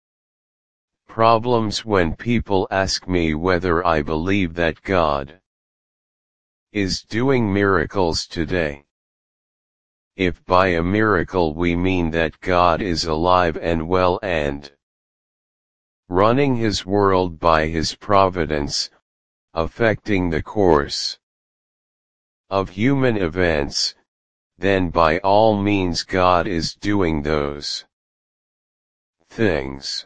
problems when people ask me whether I believe that God is doing miracles today. if by a miracle we mean that God is alive and well and running his world by his providence, affecting the course of human events, then by all means God is doing those things.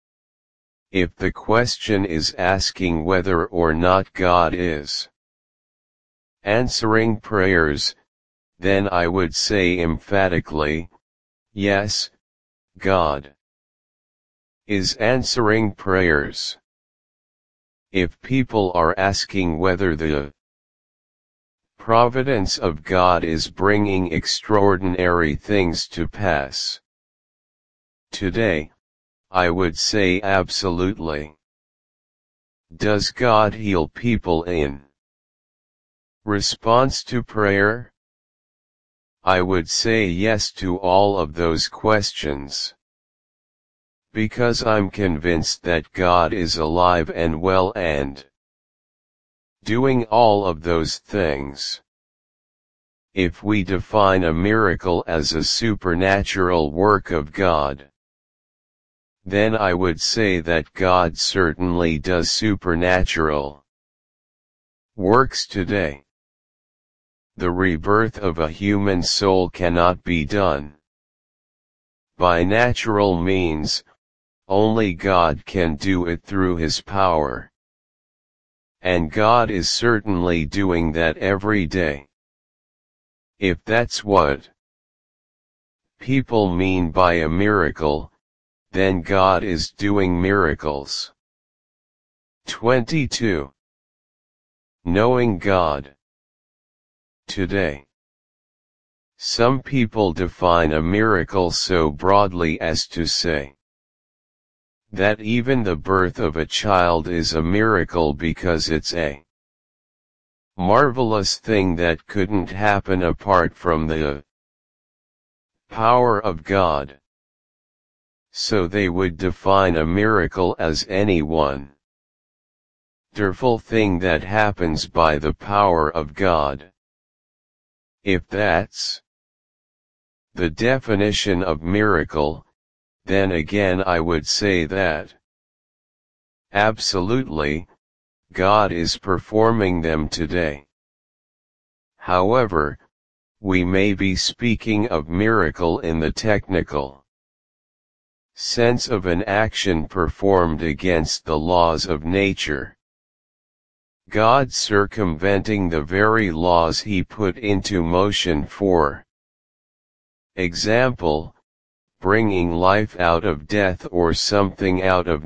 If the question is asking whether or not God is answering prayers, then I would say emphatically, yes, God is answering prayers. If people are asking whether the providence of God is bringing extraordinary things to pass today, I would say absolutely. Does God heal people in response to prayer? I would say yes to all of those questions. Because I'm convinced that God is alive and well and doing all of those things. If we define a miracle as a supernatural work of God, then I would say that God certainly does supernatural works today. The rebirth of a human soul cannot be done by natural means, only God can do it through his power. And God is certainly doing that every day. If that's what people mean by a miracle, then God is doing miracles. twenty-two. Knowing God. Today, some people define a miracle so broadly as to say that even the birth of a child is a miracle because it's a marvelous thing that couldn't happen apart from the power of God. So they would define a miracle as any wonderful thing that happens by the power of God. If that's the definition of miracle, then again I would say that absolutely, God is performing them today. However, we may be speaking of miracle in the technical sense of an action performed against the laws of nature. God circumventing the very laws he put into motion, for example, bringing life out of death or something out of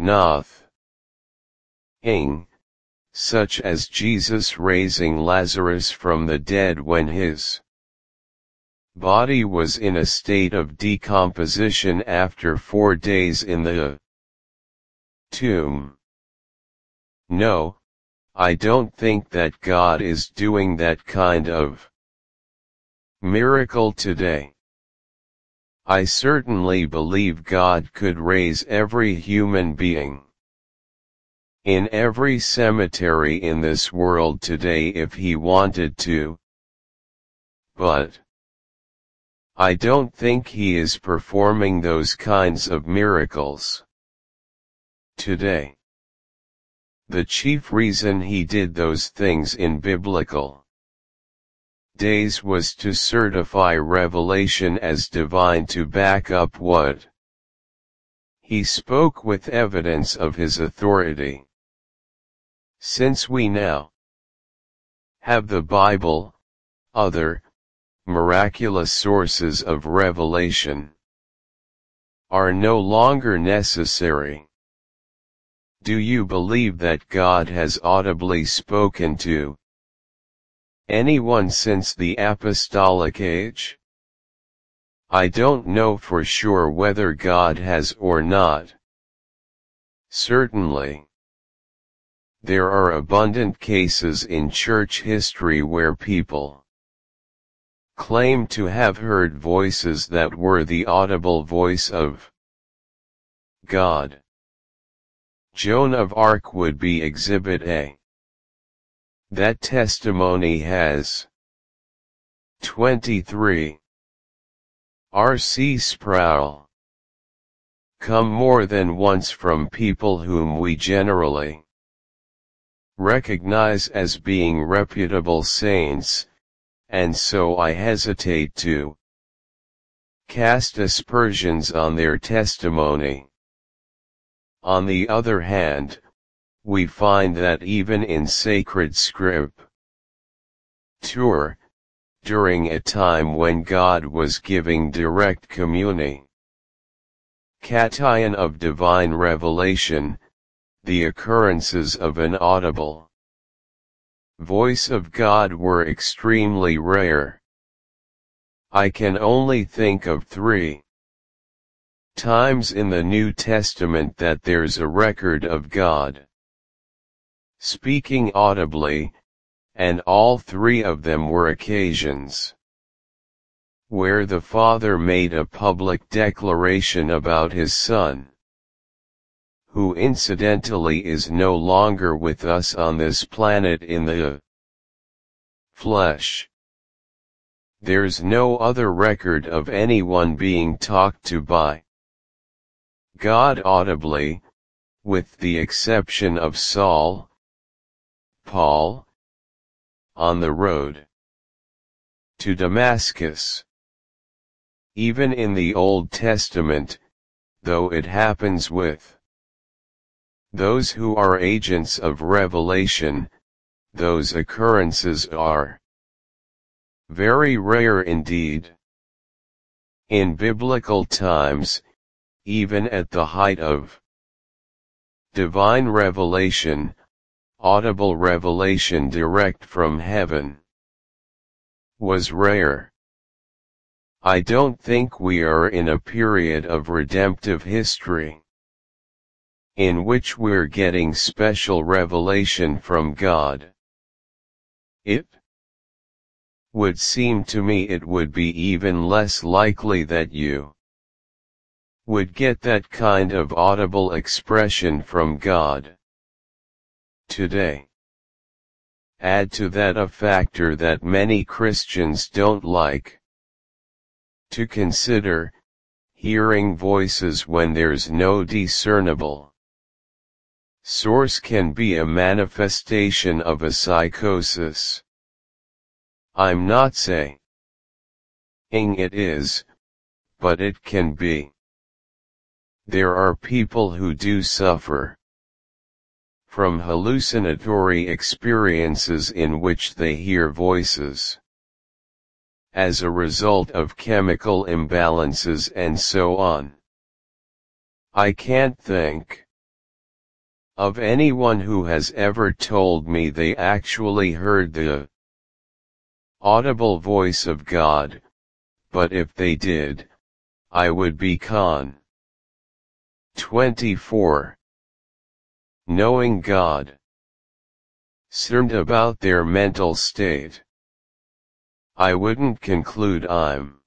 nothing, such as Jesus raising Lazarus from the dead when his body was in a state of decomposition after four days in the tomb. No, I don't think that God is doing that kind of miracle today. I certainly believe God could raise every human being in every cemetery in this world today if he wanted to, but I don't think he is performing those kinds of miracles today. The chief reason he did those things in biblical days was to certify revelation as divine, to back up what he spoke with evidence of his authority. Since we now have the Bible, other miraculous sources of revelation are no longer necessary. Do you believe that God has audibly spoken to anyone since the apostolic age? I don't know for sure whether God has or not. Certainly, there are abundant cases in church history where people claim to have heard voices that were the audible voice of God. Joan of Arc would be Exhibit A. That testimony has twenty-three R C Sproul. Come more than once from people whom we generally recognize as being reputable saints, and so I hesitate to cast aspersions on their testimony. On the other hand, we find that even in sacred scripture, during a time when God was giving direct communication of divine revelation, the occurrences of an audible voice of God were extremely rare. I can only think of three times in the New Testament that there's a record of God speaking audibly, and all three of them were occasions where the Father made a public declaration about his Son, who incidentally is no longer with us on this planet in the flesh. There's no other record of anyone being talked to by God audibly, with the exception of Saul, Paul, on the road to Damascus. Even in the Old Testament, though it happens with those who are agents of revelation, those occurrences are very rare indeed. In biblical times, even at the height of divine revelation, audible revelation direct from heaven was rare. I don't think we are in a period of redemptive history in which we're getting special revelation from God. It would seem to me it would be even less likely that you would get that kind of audible expression from God today. Add to that a factor that many Christians don't like to consider: hearing voices when there's no discernible source can be a manifestation of a psychosis. I'm not saying it is, but it can be. There are people who do suffer from hallucinatory experiences in which they hear voices as a result of chemical imbalances and so on. I can't think of anyone who has ever told me they actually heard the audible voice of God, but if they did, I would be con. twenty-four. Knowing God. Concerned about their mental state. I wouldn't conclude I'm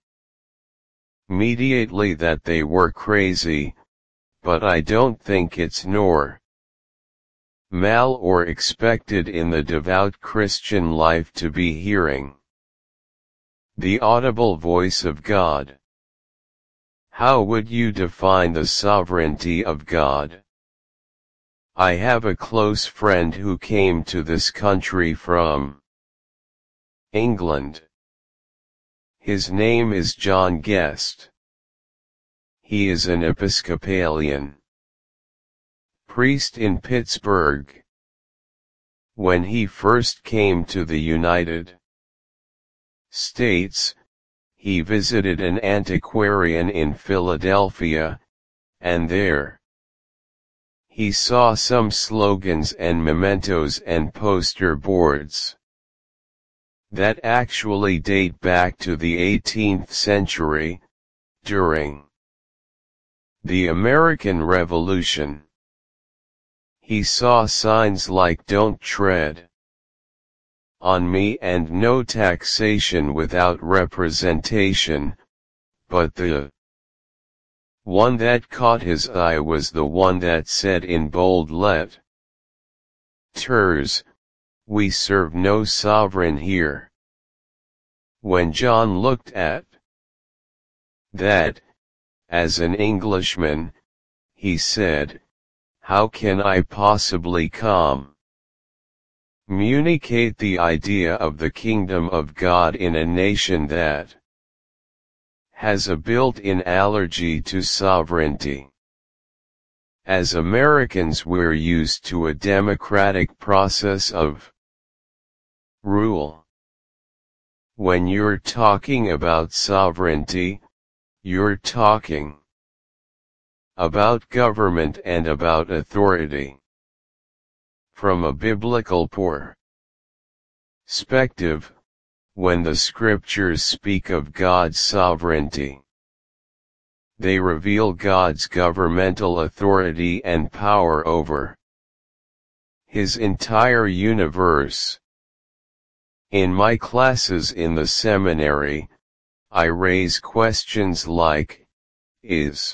immediately that they were crazy, but I don't think it's nor mal or expected in the devout Christian life to be hearing the audible voice of God. How would you define the sovereignty of God? I have a close friend who came to this country from England. His name is John Guest. He is an Episcopalian priest in Pittsburgh. When he first came to the United States, he visited an antiquarian in Philadelphia, and there he saw some slogans and mementos and poster boards that actually date back to the eighteenth century, during the American Revolution. He saw signs like "Don't tread on me" and "No taxation without representation," but the one that caught his eye was the one that said in bold letters, "We serve no sovereign here." When John looked at that, as an Englishman, he said, "How can I possibly come? Communicate the idea of the kingdom of God in a nation that has a built-in allergy to sovereignty. As Americans, we're used to a democratic process of rule. When you're talking about sovereignty, you're talking about government and about authority. From a biblical perspective, when the scriptures speak of God's sovereignty, they reveal God's governmental authority and power over His entire universe. In my classes in the seminary, I raise questions like, is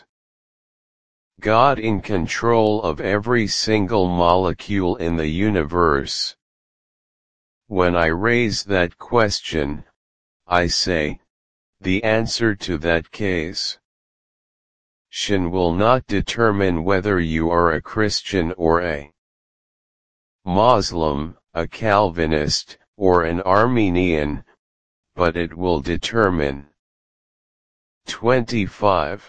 God in control of every single molecule in the universe? When I raise that question, I say, the answer to that case will not determine whether you are a Christian or a Muslim, a Calvinist, or an Armenian, but it will determine. twenty-five.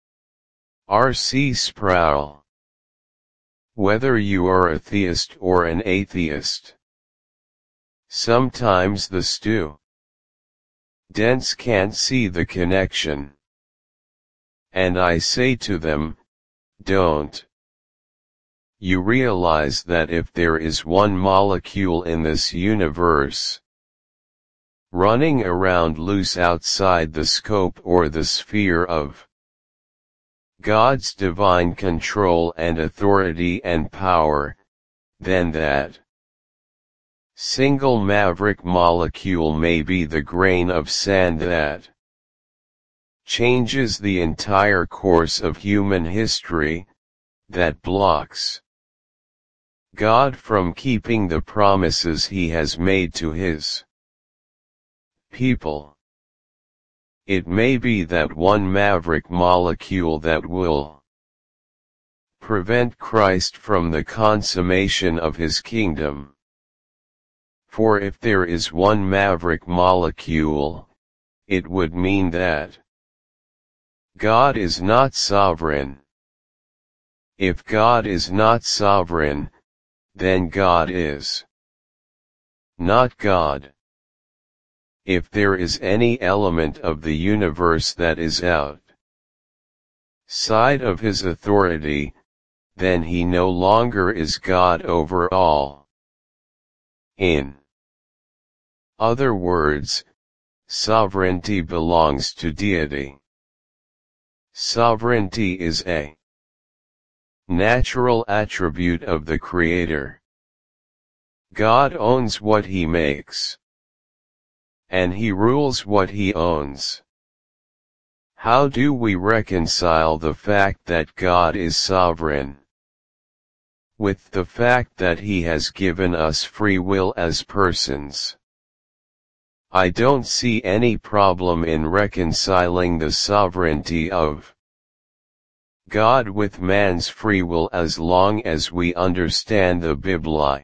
R C Sproul. Whether you are a theist or an atheist. Sometimes the students can't see the connection. And I say to them, don't you realize that if there is one molecule in this universe running around loose outside the scope or the sphere of God's divine control and authority and power, then that single maverick molecule may be the grain of sand that changes the entire course of human history, that blocks God from keeping the promises He has made to His people. It may be that one maverick molecule that will prevent Christ from the consummation of His kingdom. For if there is one maverick molecule, it would mean that God is not sovereign. If God is not sovereign, then God is not God. If there is any element of the universe that is outside of His authority, then He no longer is God over all. In other words, sovereignty belongs to deity. Sovereignty is a natural attribute of the Creator. God owns what He makes, and He rules what He owns. How do we reconcile the fact that God is sovereign with the fact that He has given us free will as persons? I don't see any problem in reconciling the sovereignty of God with man's free will as long as we understand the biblical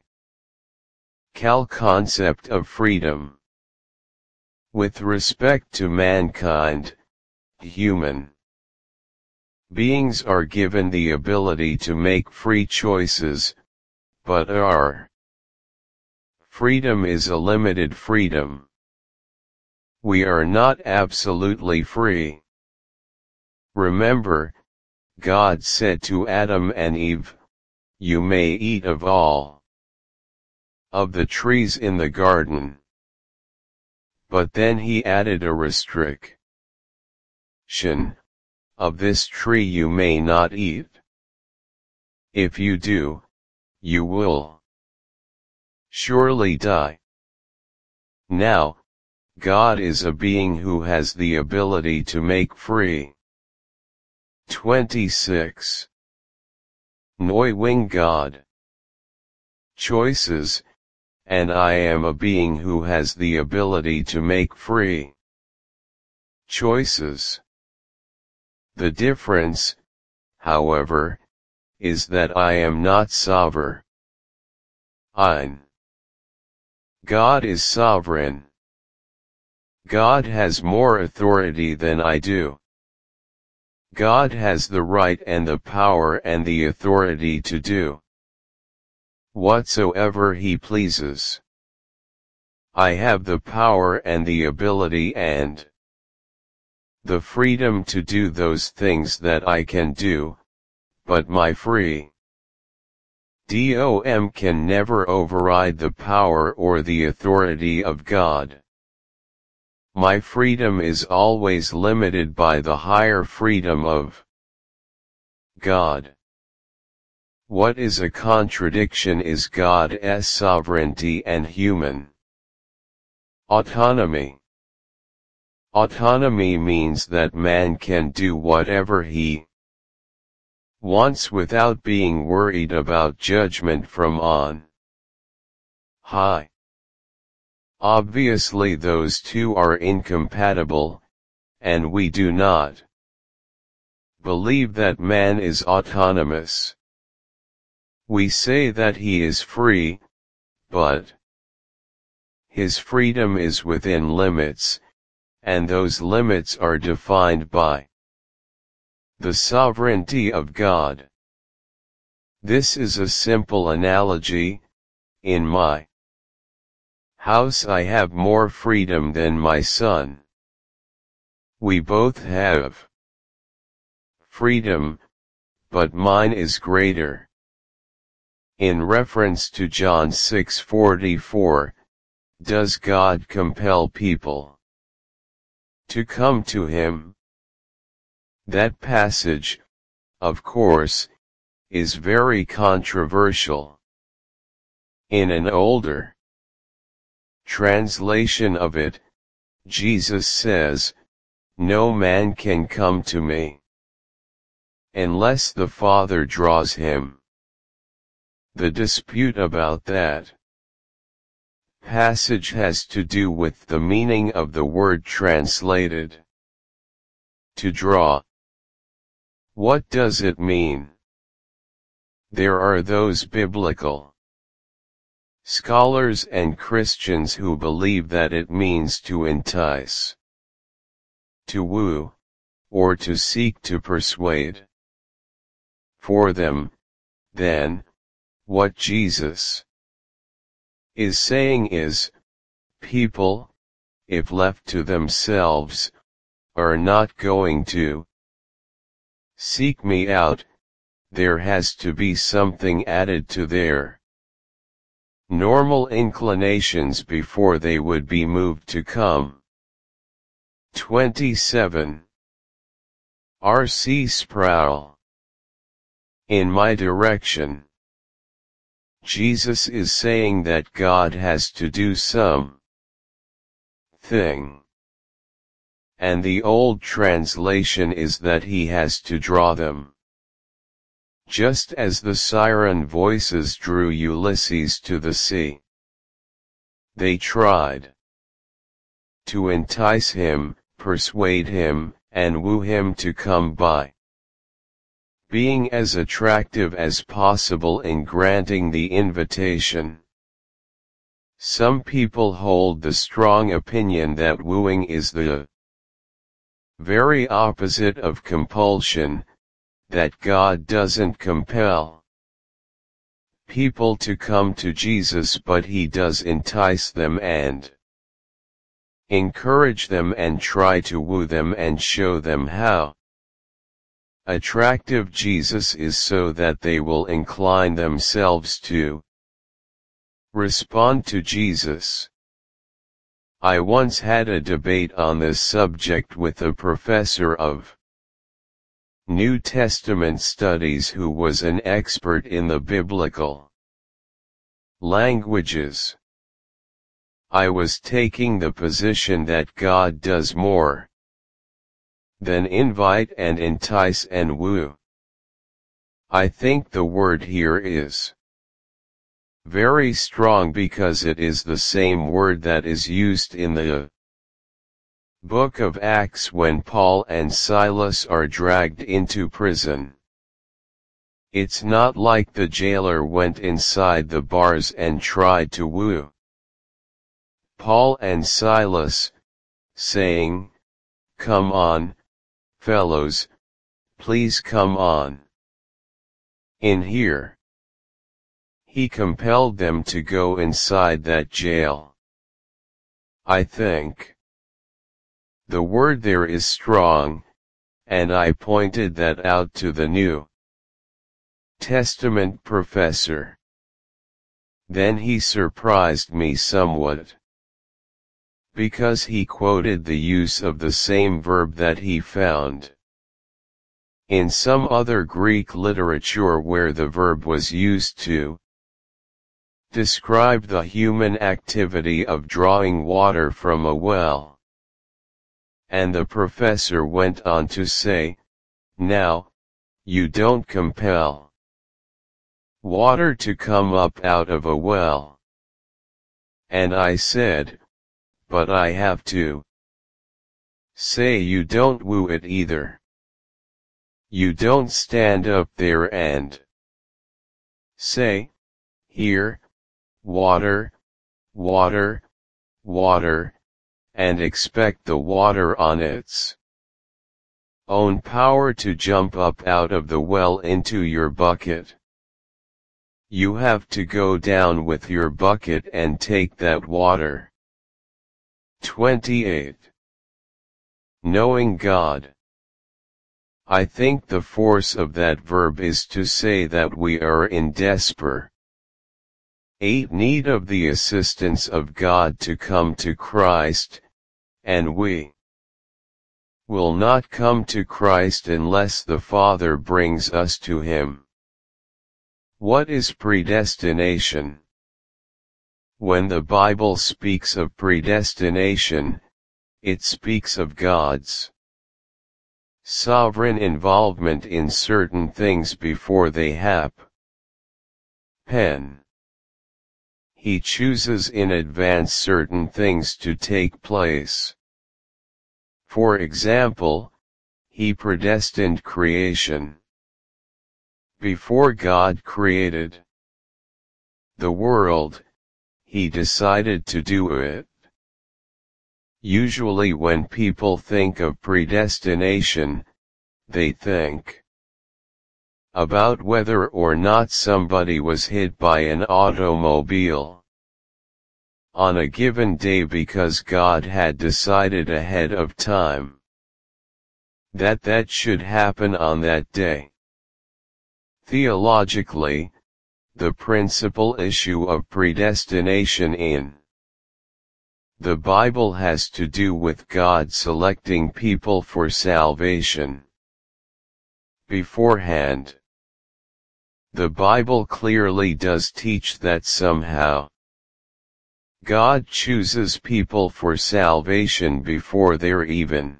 concept of freedom. With respect to mankind, human beings are given the ability to make free choices, but our freedom is a limited freedom. We are not absolutely free. Remember, God said to Adam and Eve, "You may eat of all of the trees in the garden." But then He added a restriction. "Of this tree you may not eat. If you do, you will surely die." Now, God is a being who has the ability to make free. twenty-six. Neuwing God. Choices, and I am a being who has the ability to make free choices. The difference, however, is that I am not sovereign. God is sovereign. God has more authority than I do. God has the right and the power and the authority to do whatsoever he pleases. I have the power and the ability and the freedom to do those things that I can do, but my free dom can never override the power or the authority of God. My freedom is always limited by the higher freedom of God. What is a contradiction is God's sovereignty and human autonomy. Autonomy means that man can do whatever he wants without being worried about judgment from on high. Obviously those two are incompatible, and we do not believe that man is autonomous. We say that he is free, but his freedom is within limits, and those limits are defined by the sovereignty of God. This is a simple analogy. In my house I have more freedom than my son. We both have freedom, but mine is greater. In reference to John six forty-four, does God compel people to come to him? That passage, of course, is very controversial. In an older translation of it, Jesus says, "No man can come to me unless the Father draws him." The dispute about that passage has to do with the meaning of the word translated to draw. What does it mean? There are those biblical scholars and Christians who believe that it means to entice, to woo, or to seek to persuade. For them, then, what Jesus is saying is, people, if left to themselves, are not going to seek me out. There has to be something added to their normal inclinations before they would be moved to come. twenty-seven. R C Sproul. In my direction. Jesus is saying that God has to do some thing. And the old translation is that he has to draw them. Just as the siren voices drew Ulysses to the sea. They tried to entice him, persuade him, and woo him to come by being as attractive as possible in granting the invitation. Some people hold the strong opinion that wooing is the very opposite of compulsion, that God doesn't compel people to come to Jesus, but he does entice them and encourage them and try to woo them and show them how attractive Jesus is so that they will incline themselves to respond to Jesus. I once had a debate on this subject with a professor of New Testament studies who was an expert in the biblical languages. I was taking the position that God does more than invite and entice and woo. I think the word here is very strong because it is the same word that is used in the Book of Acts, when Paul and Silas are dragged into prison. It's not like the jailer went inside the bars and tried to woo Paul and Silas, saying, "Come on, fellows, please come on in here." He compelled them to go inside that jail. I think the word there is strong, and I pointed that out to the New Testament professor. Then he surprised me somewhat, because he quoted the use of the same verb that he found in some other Greek literature, where the verb was used to describe the human activity of drawing water from a well. And the professor went on to say, "Now, you don't compel water to come up out of a well." And I said, "But I have to say you don't woo it either. You don't stand up there and say, 'Here, water, water, water,' and expect the water on its own power to jump up out of the well into your bucket. You have to go down with your bucket and take that water." twenty-eight. Knowing God. I think the force of that verb is to say that we are in desperate need of the assistance of God to come to Christ, and we will not come to Christ unless the Father brings us to Him. What is predestination? When the Bible speaks of predestination, it speaks of God's sovereign involvement in certain things before they happen. He chooses in advance certain things to take place. For example, He predestined creation. Before God created the world, He decided to do it. Usually when people think of predestination, they think about whether or not somebody was hit by an automobile on a given day because God had decided ahead of time that that should happen on that day. Theologically, the principal issue of predestination in the Bible has to do with God selecting people for salvation beforehand. The Bible clearly does teach that somehow God chooses people for salvation before they're even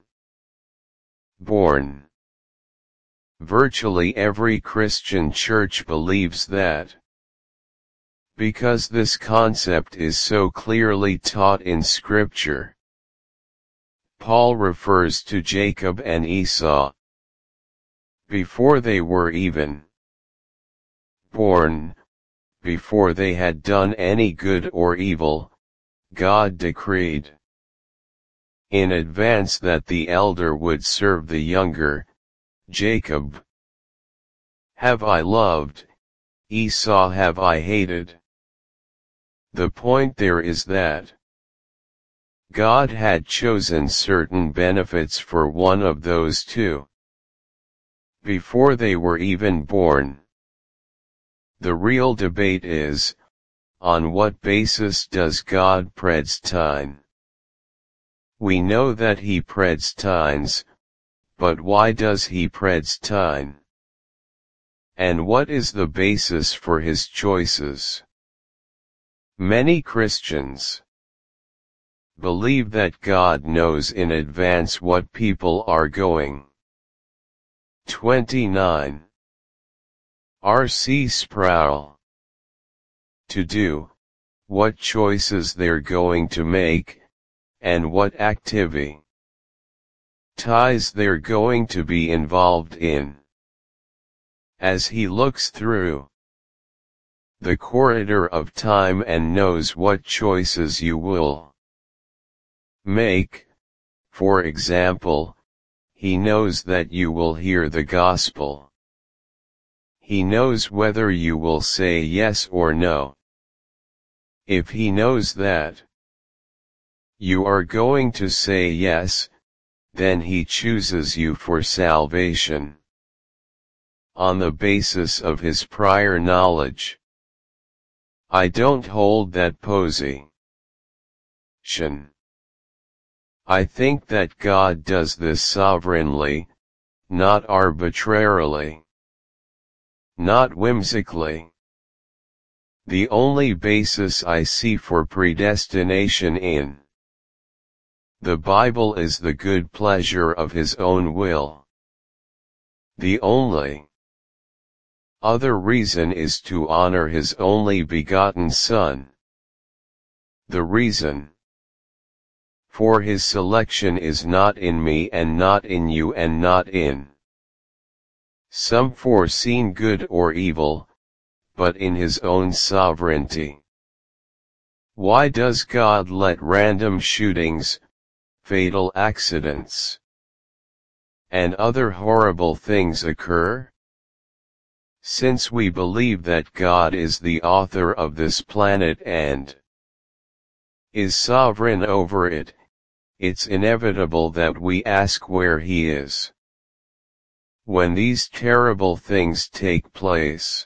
born. Virtually every Christian church believes that. Because this concept is so clearly taught in Scripture, Paul refers to Jacob and Esau before they were even born, before they had done any good or evil. God decreed in advance that the elder would serve the younger. Jacob have I loved, Esau have I hated. The point there is that God had chosen certain benefits for one of those two before they were even born. The real debate is, on what basis does God predestine? We know that He predestines, but why does He predestine? And what is the basis for His choices? Many Christians believe that God knows in advance what people are going twenty-nine. R C Sproul to do, what choices they're going to make, and what activity ties they're going to be involved in. As he looks through the corridor of time and knows what choices you will make, for example, he knows that you will hear the gospel. He knows whether you will say yes or no. If he knows that you are going to say yes, then he chooses you for salvation on the basis of his prior knowledge. I don't hold that position. I think that God does this sovereignly, not arbitrarily, not whimsically. The only basis I see for predestination in the Bible is the good pleasure of His own will. The only other reason is to honor His only begotten Son. The reason for His selection is not in me and not in you and not in some foreseen good or evil, but in His own sovereignty. Why does God let random shootings, fatal accidents, and other horrible things occur? Since we believe that God is the author of this planet and is sovereign over it, it's inevitable that we ask where He is when these terrible things take place.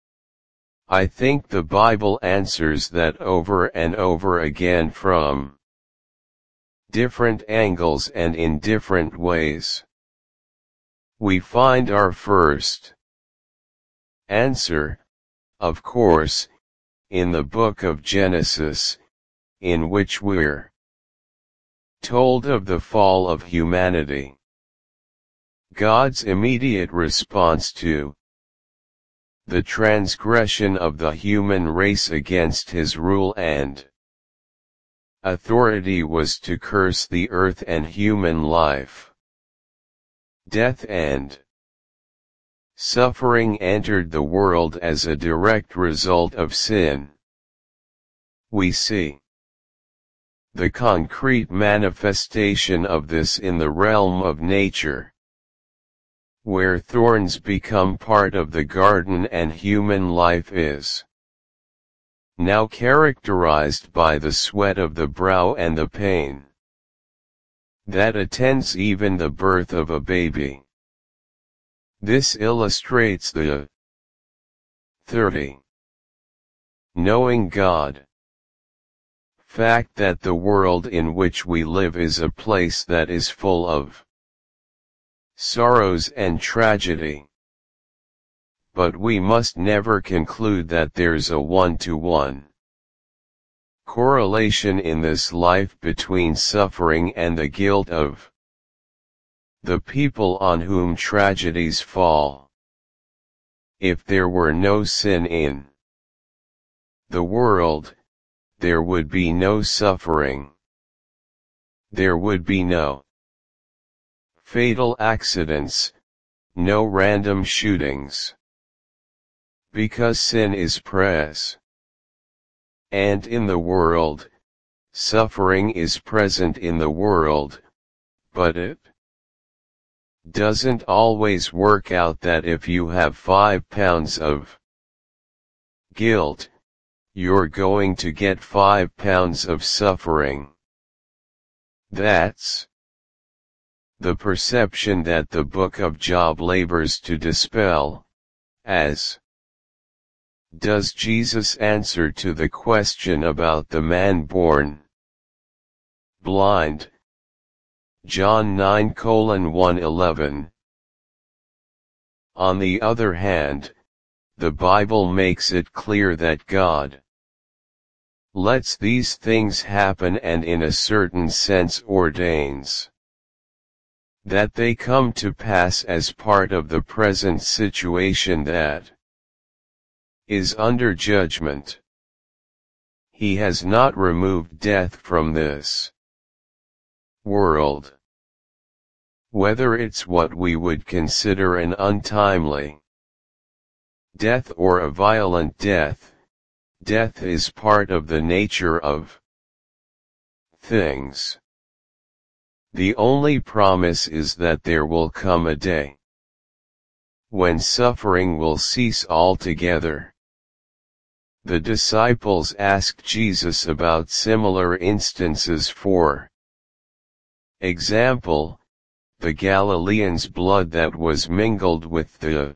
I think the Bible answers that over and over again from different angles and in different ways. We find our first answer, of course, in the book of Genesis, in which we're told of the fall of humanity. God's immediate response to the transgression of the human race against His rule and authority was to curse the earth and human life. Death and suffering entered the world as a direct result of sin. We see the concrete manifestation of this in the realm of nature, where thorns become part of the garden and human life is now characterized by the sweat of the brow and the pain that attends even the birth of a baby. This illustrates the thirty knowing God fact that the world in which we live is a place that is full of sorrows and tragedy. But we must never conclude that there's a one-to-one correlation in this life between suffering and the guilt of the people on whom tragedies fall. If there were no sin in the world, there would be no suffering. There would be no fatal accidents, no random shootings. Because sin is present and in the world, suffering is present in the world, but it doesn't always work out that if you have five pounds of guilt, you're going to get five pounds of suffering. That's the perception that the Book of Job labors to dispel, as does Jesus' answer to the question about the man born blind. John nine one eleven. On the other hand, the Bible makes it clear that God lets these things happen and in a certain sense ordains that they come to pass as part of the present situation that is under judgment. He has not removed death from this world. whether it's what we would consider an untimely death or a violent death, death is part of the nature of things. The only promise is that there will come a day when suffering will cease altogether. The disciples asked Jesus about similar instances. For example, the Galileans' blood that was mingled with the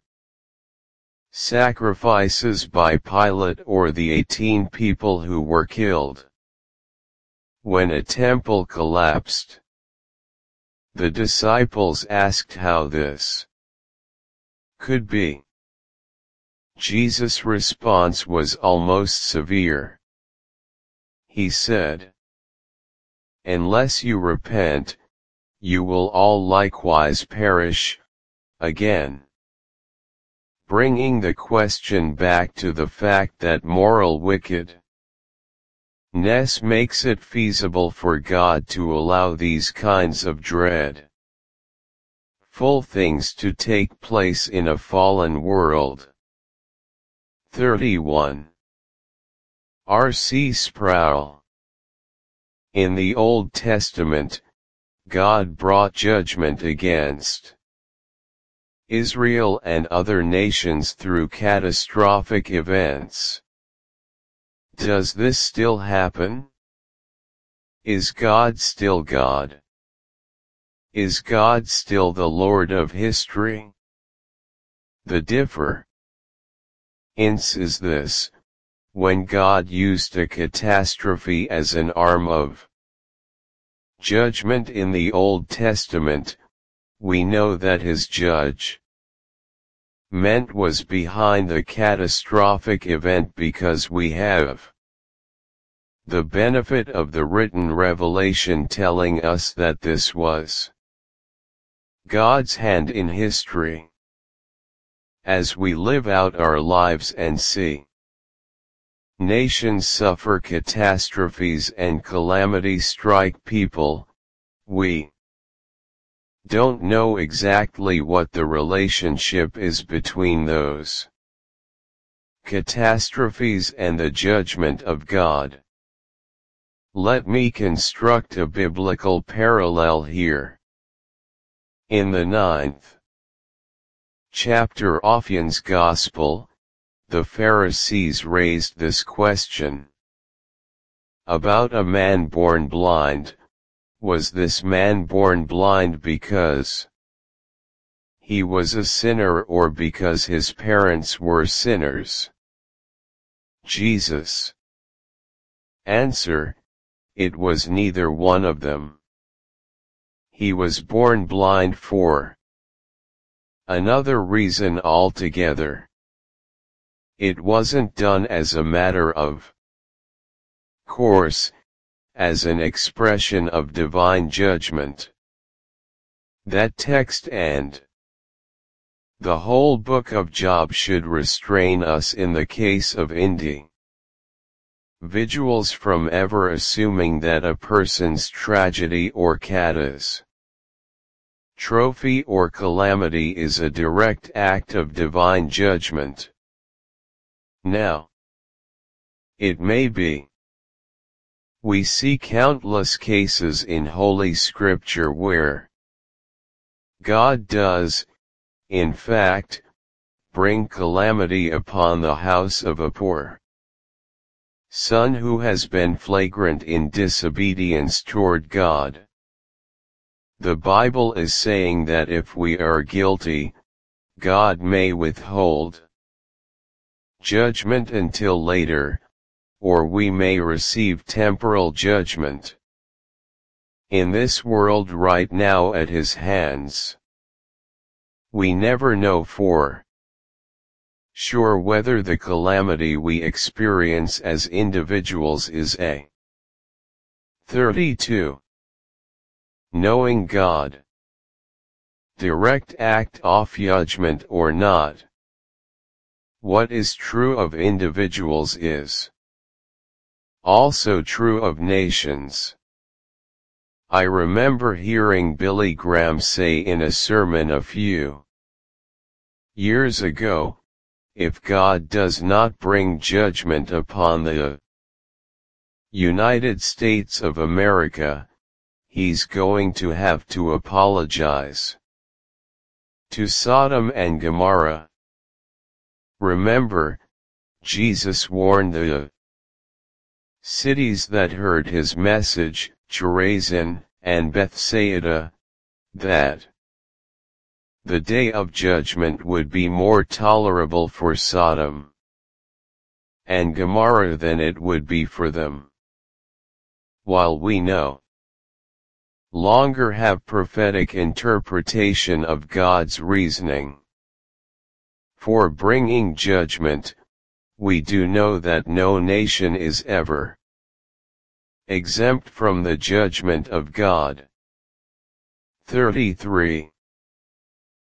sacrifices by Pilate, or the eighteen people who were killed when a temple collapsed. The disciples asked how this could be. Jesus' response was almost severe. He said, "Unless you repent, you will all likewise perish," again bringing the question back to the fact that moral wickedness makes it feasible for God to allow these kinds of dreadful things to take place in a fallen world. thirty-one. R C Sproul. In the Old Testament, God brought judgment against Israel and other nations through catastrophic events. Does this still happen? Is God still God? Is God still the Lord of history? The difference is this: when God used a catastrophe as an arm of judgment in the Old Testament, we know that his judgment was behind the catastrophic event because we have the benefit of the written revelation telling us that this was God's hand in history. As we live out our lives and see nations suffer catastrophes and calamity strike people, we don't know exactly what the relationship is between those catastrophes and the judgment of God. Let me construct a biblical parallel here. In the ninth chapter of John's Gospel, the Pharisees raised this question about a man born blind. Was this man born blind because he was a sinner or because his parents were sinners? Jesus' answer: it was neither one of them. He was born blind for another reason altogether. It wasn't done as a matter of course, as an expression of divine judgment. That text and the whole book of Job should restrain us in the case of individuals from ever assuming that a person's tragedy or catastrophe or calamity is a direct act of divine judgment. Now, it may be. We see countless cases in Holy Scripture where God does, in fact, bring calamity upon the house of a poor son who has been flagrant in disobedience toward God. The Bible is saying that if we are guilty, God may withhold judgment until later, or we may receive temporal judgment in this world right now at his hands. We never know for sure whether the calamity we experience as individuals is a thirty-two. Knowing God, direct act of judgment or not. What is true of individuals is also true of nations. I remember hearing Billy Graham say in a sermon a few years ago, if God does not bring judgment upon the United States of America, he's going to have to apologize to Sodom and Gomorrah. Remember, Jesus warned the cities that heard his message, Chorazin and Bethsaida, that the day of judgment would be more tolerable for Sodom and Gomorrah than it would be for them. While we no longer have prophetic interpretation of God's reasoning for bringing judgment, we do know that no nation is ever exempt from the judgment of God. thirty-three.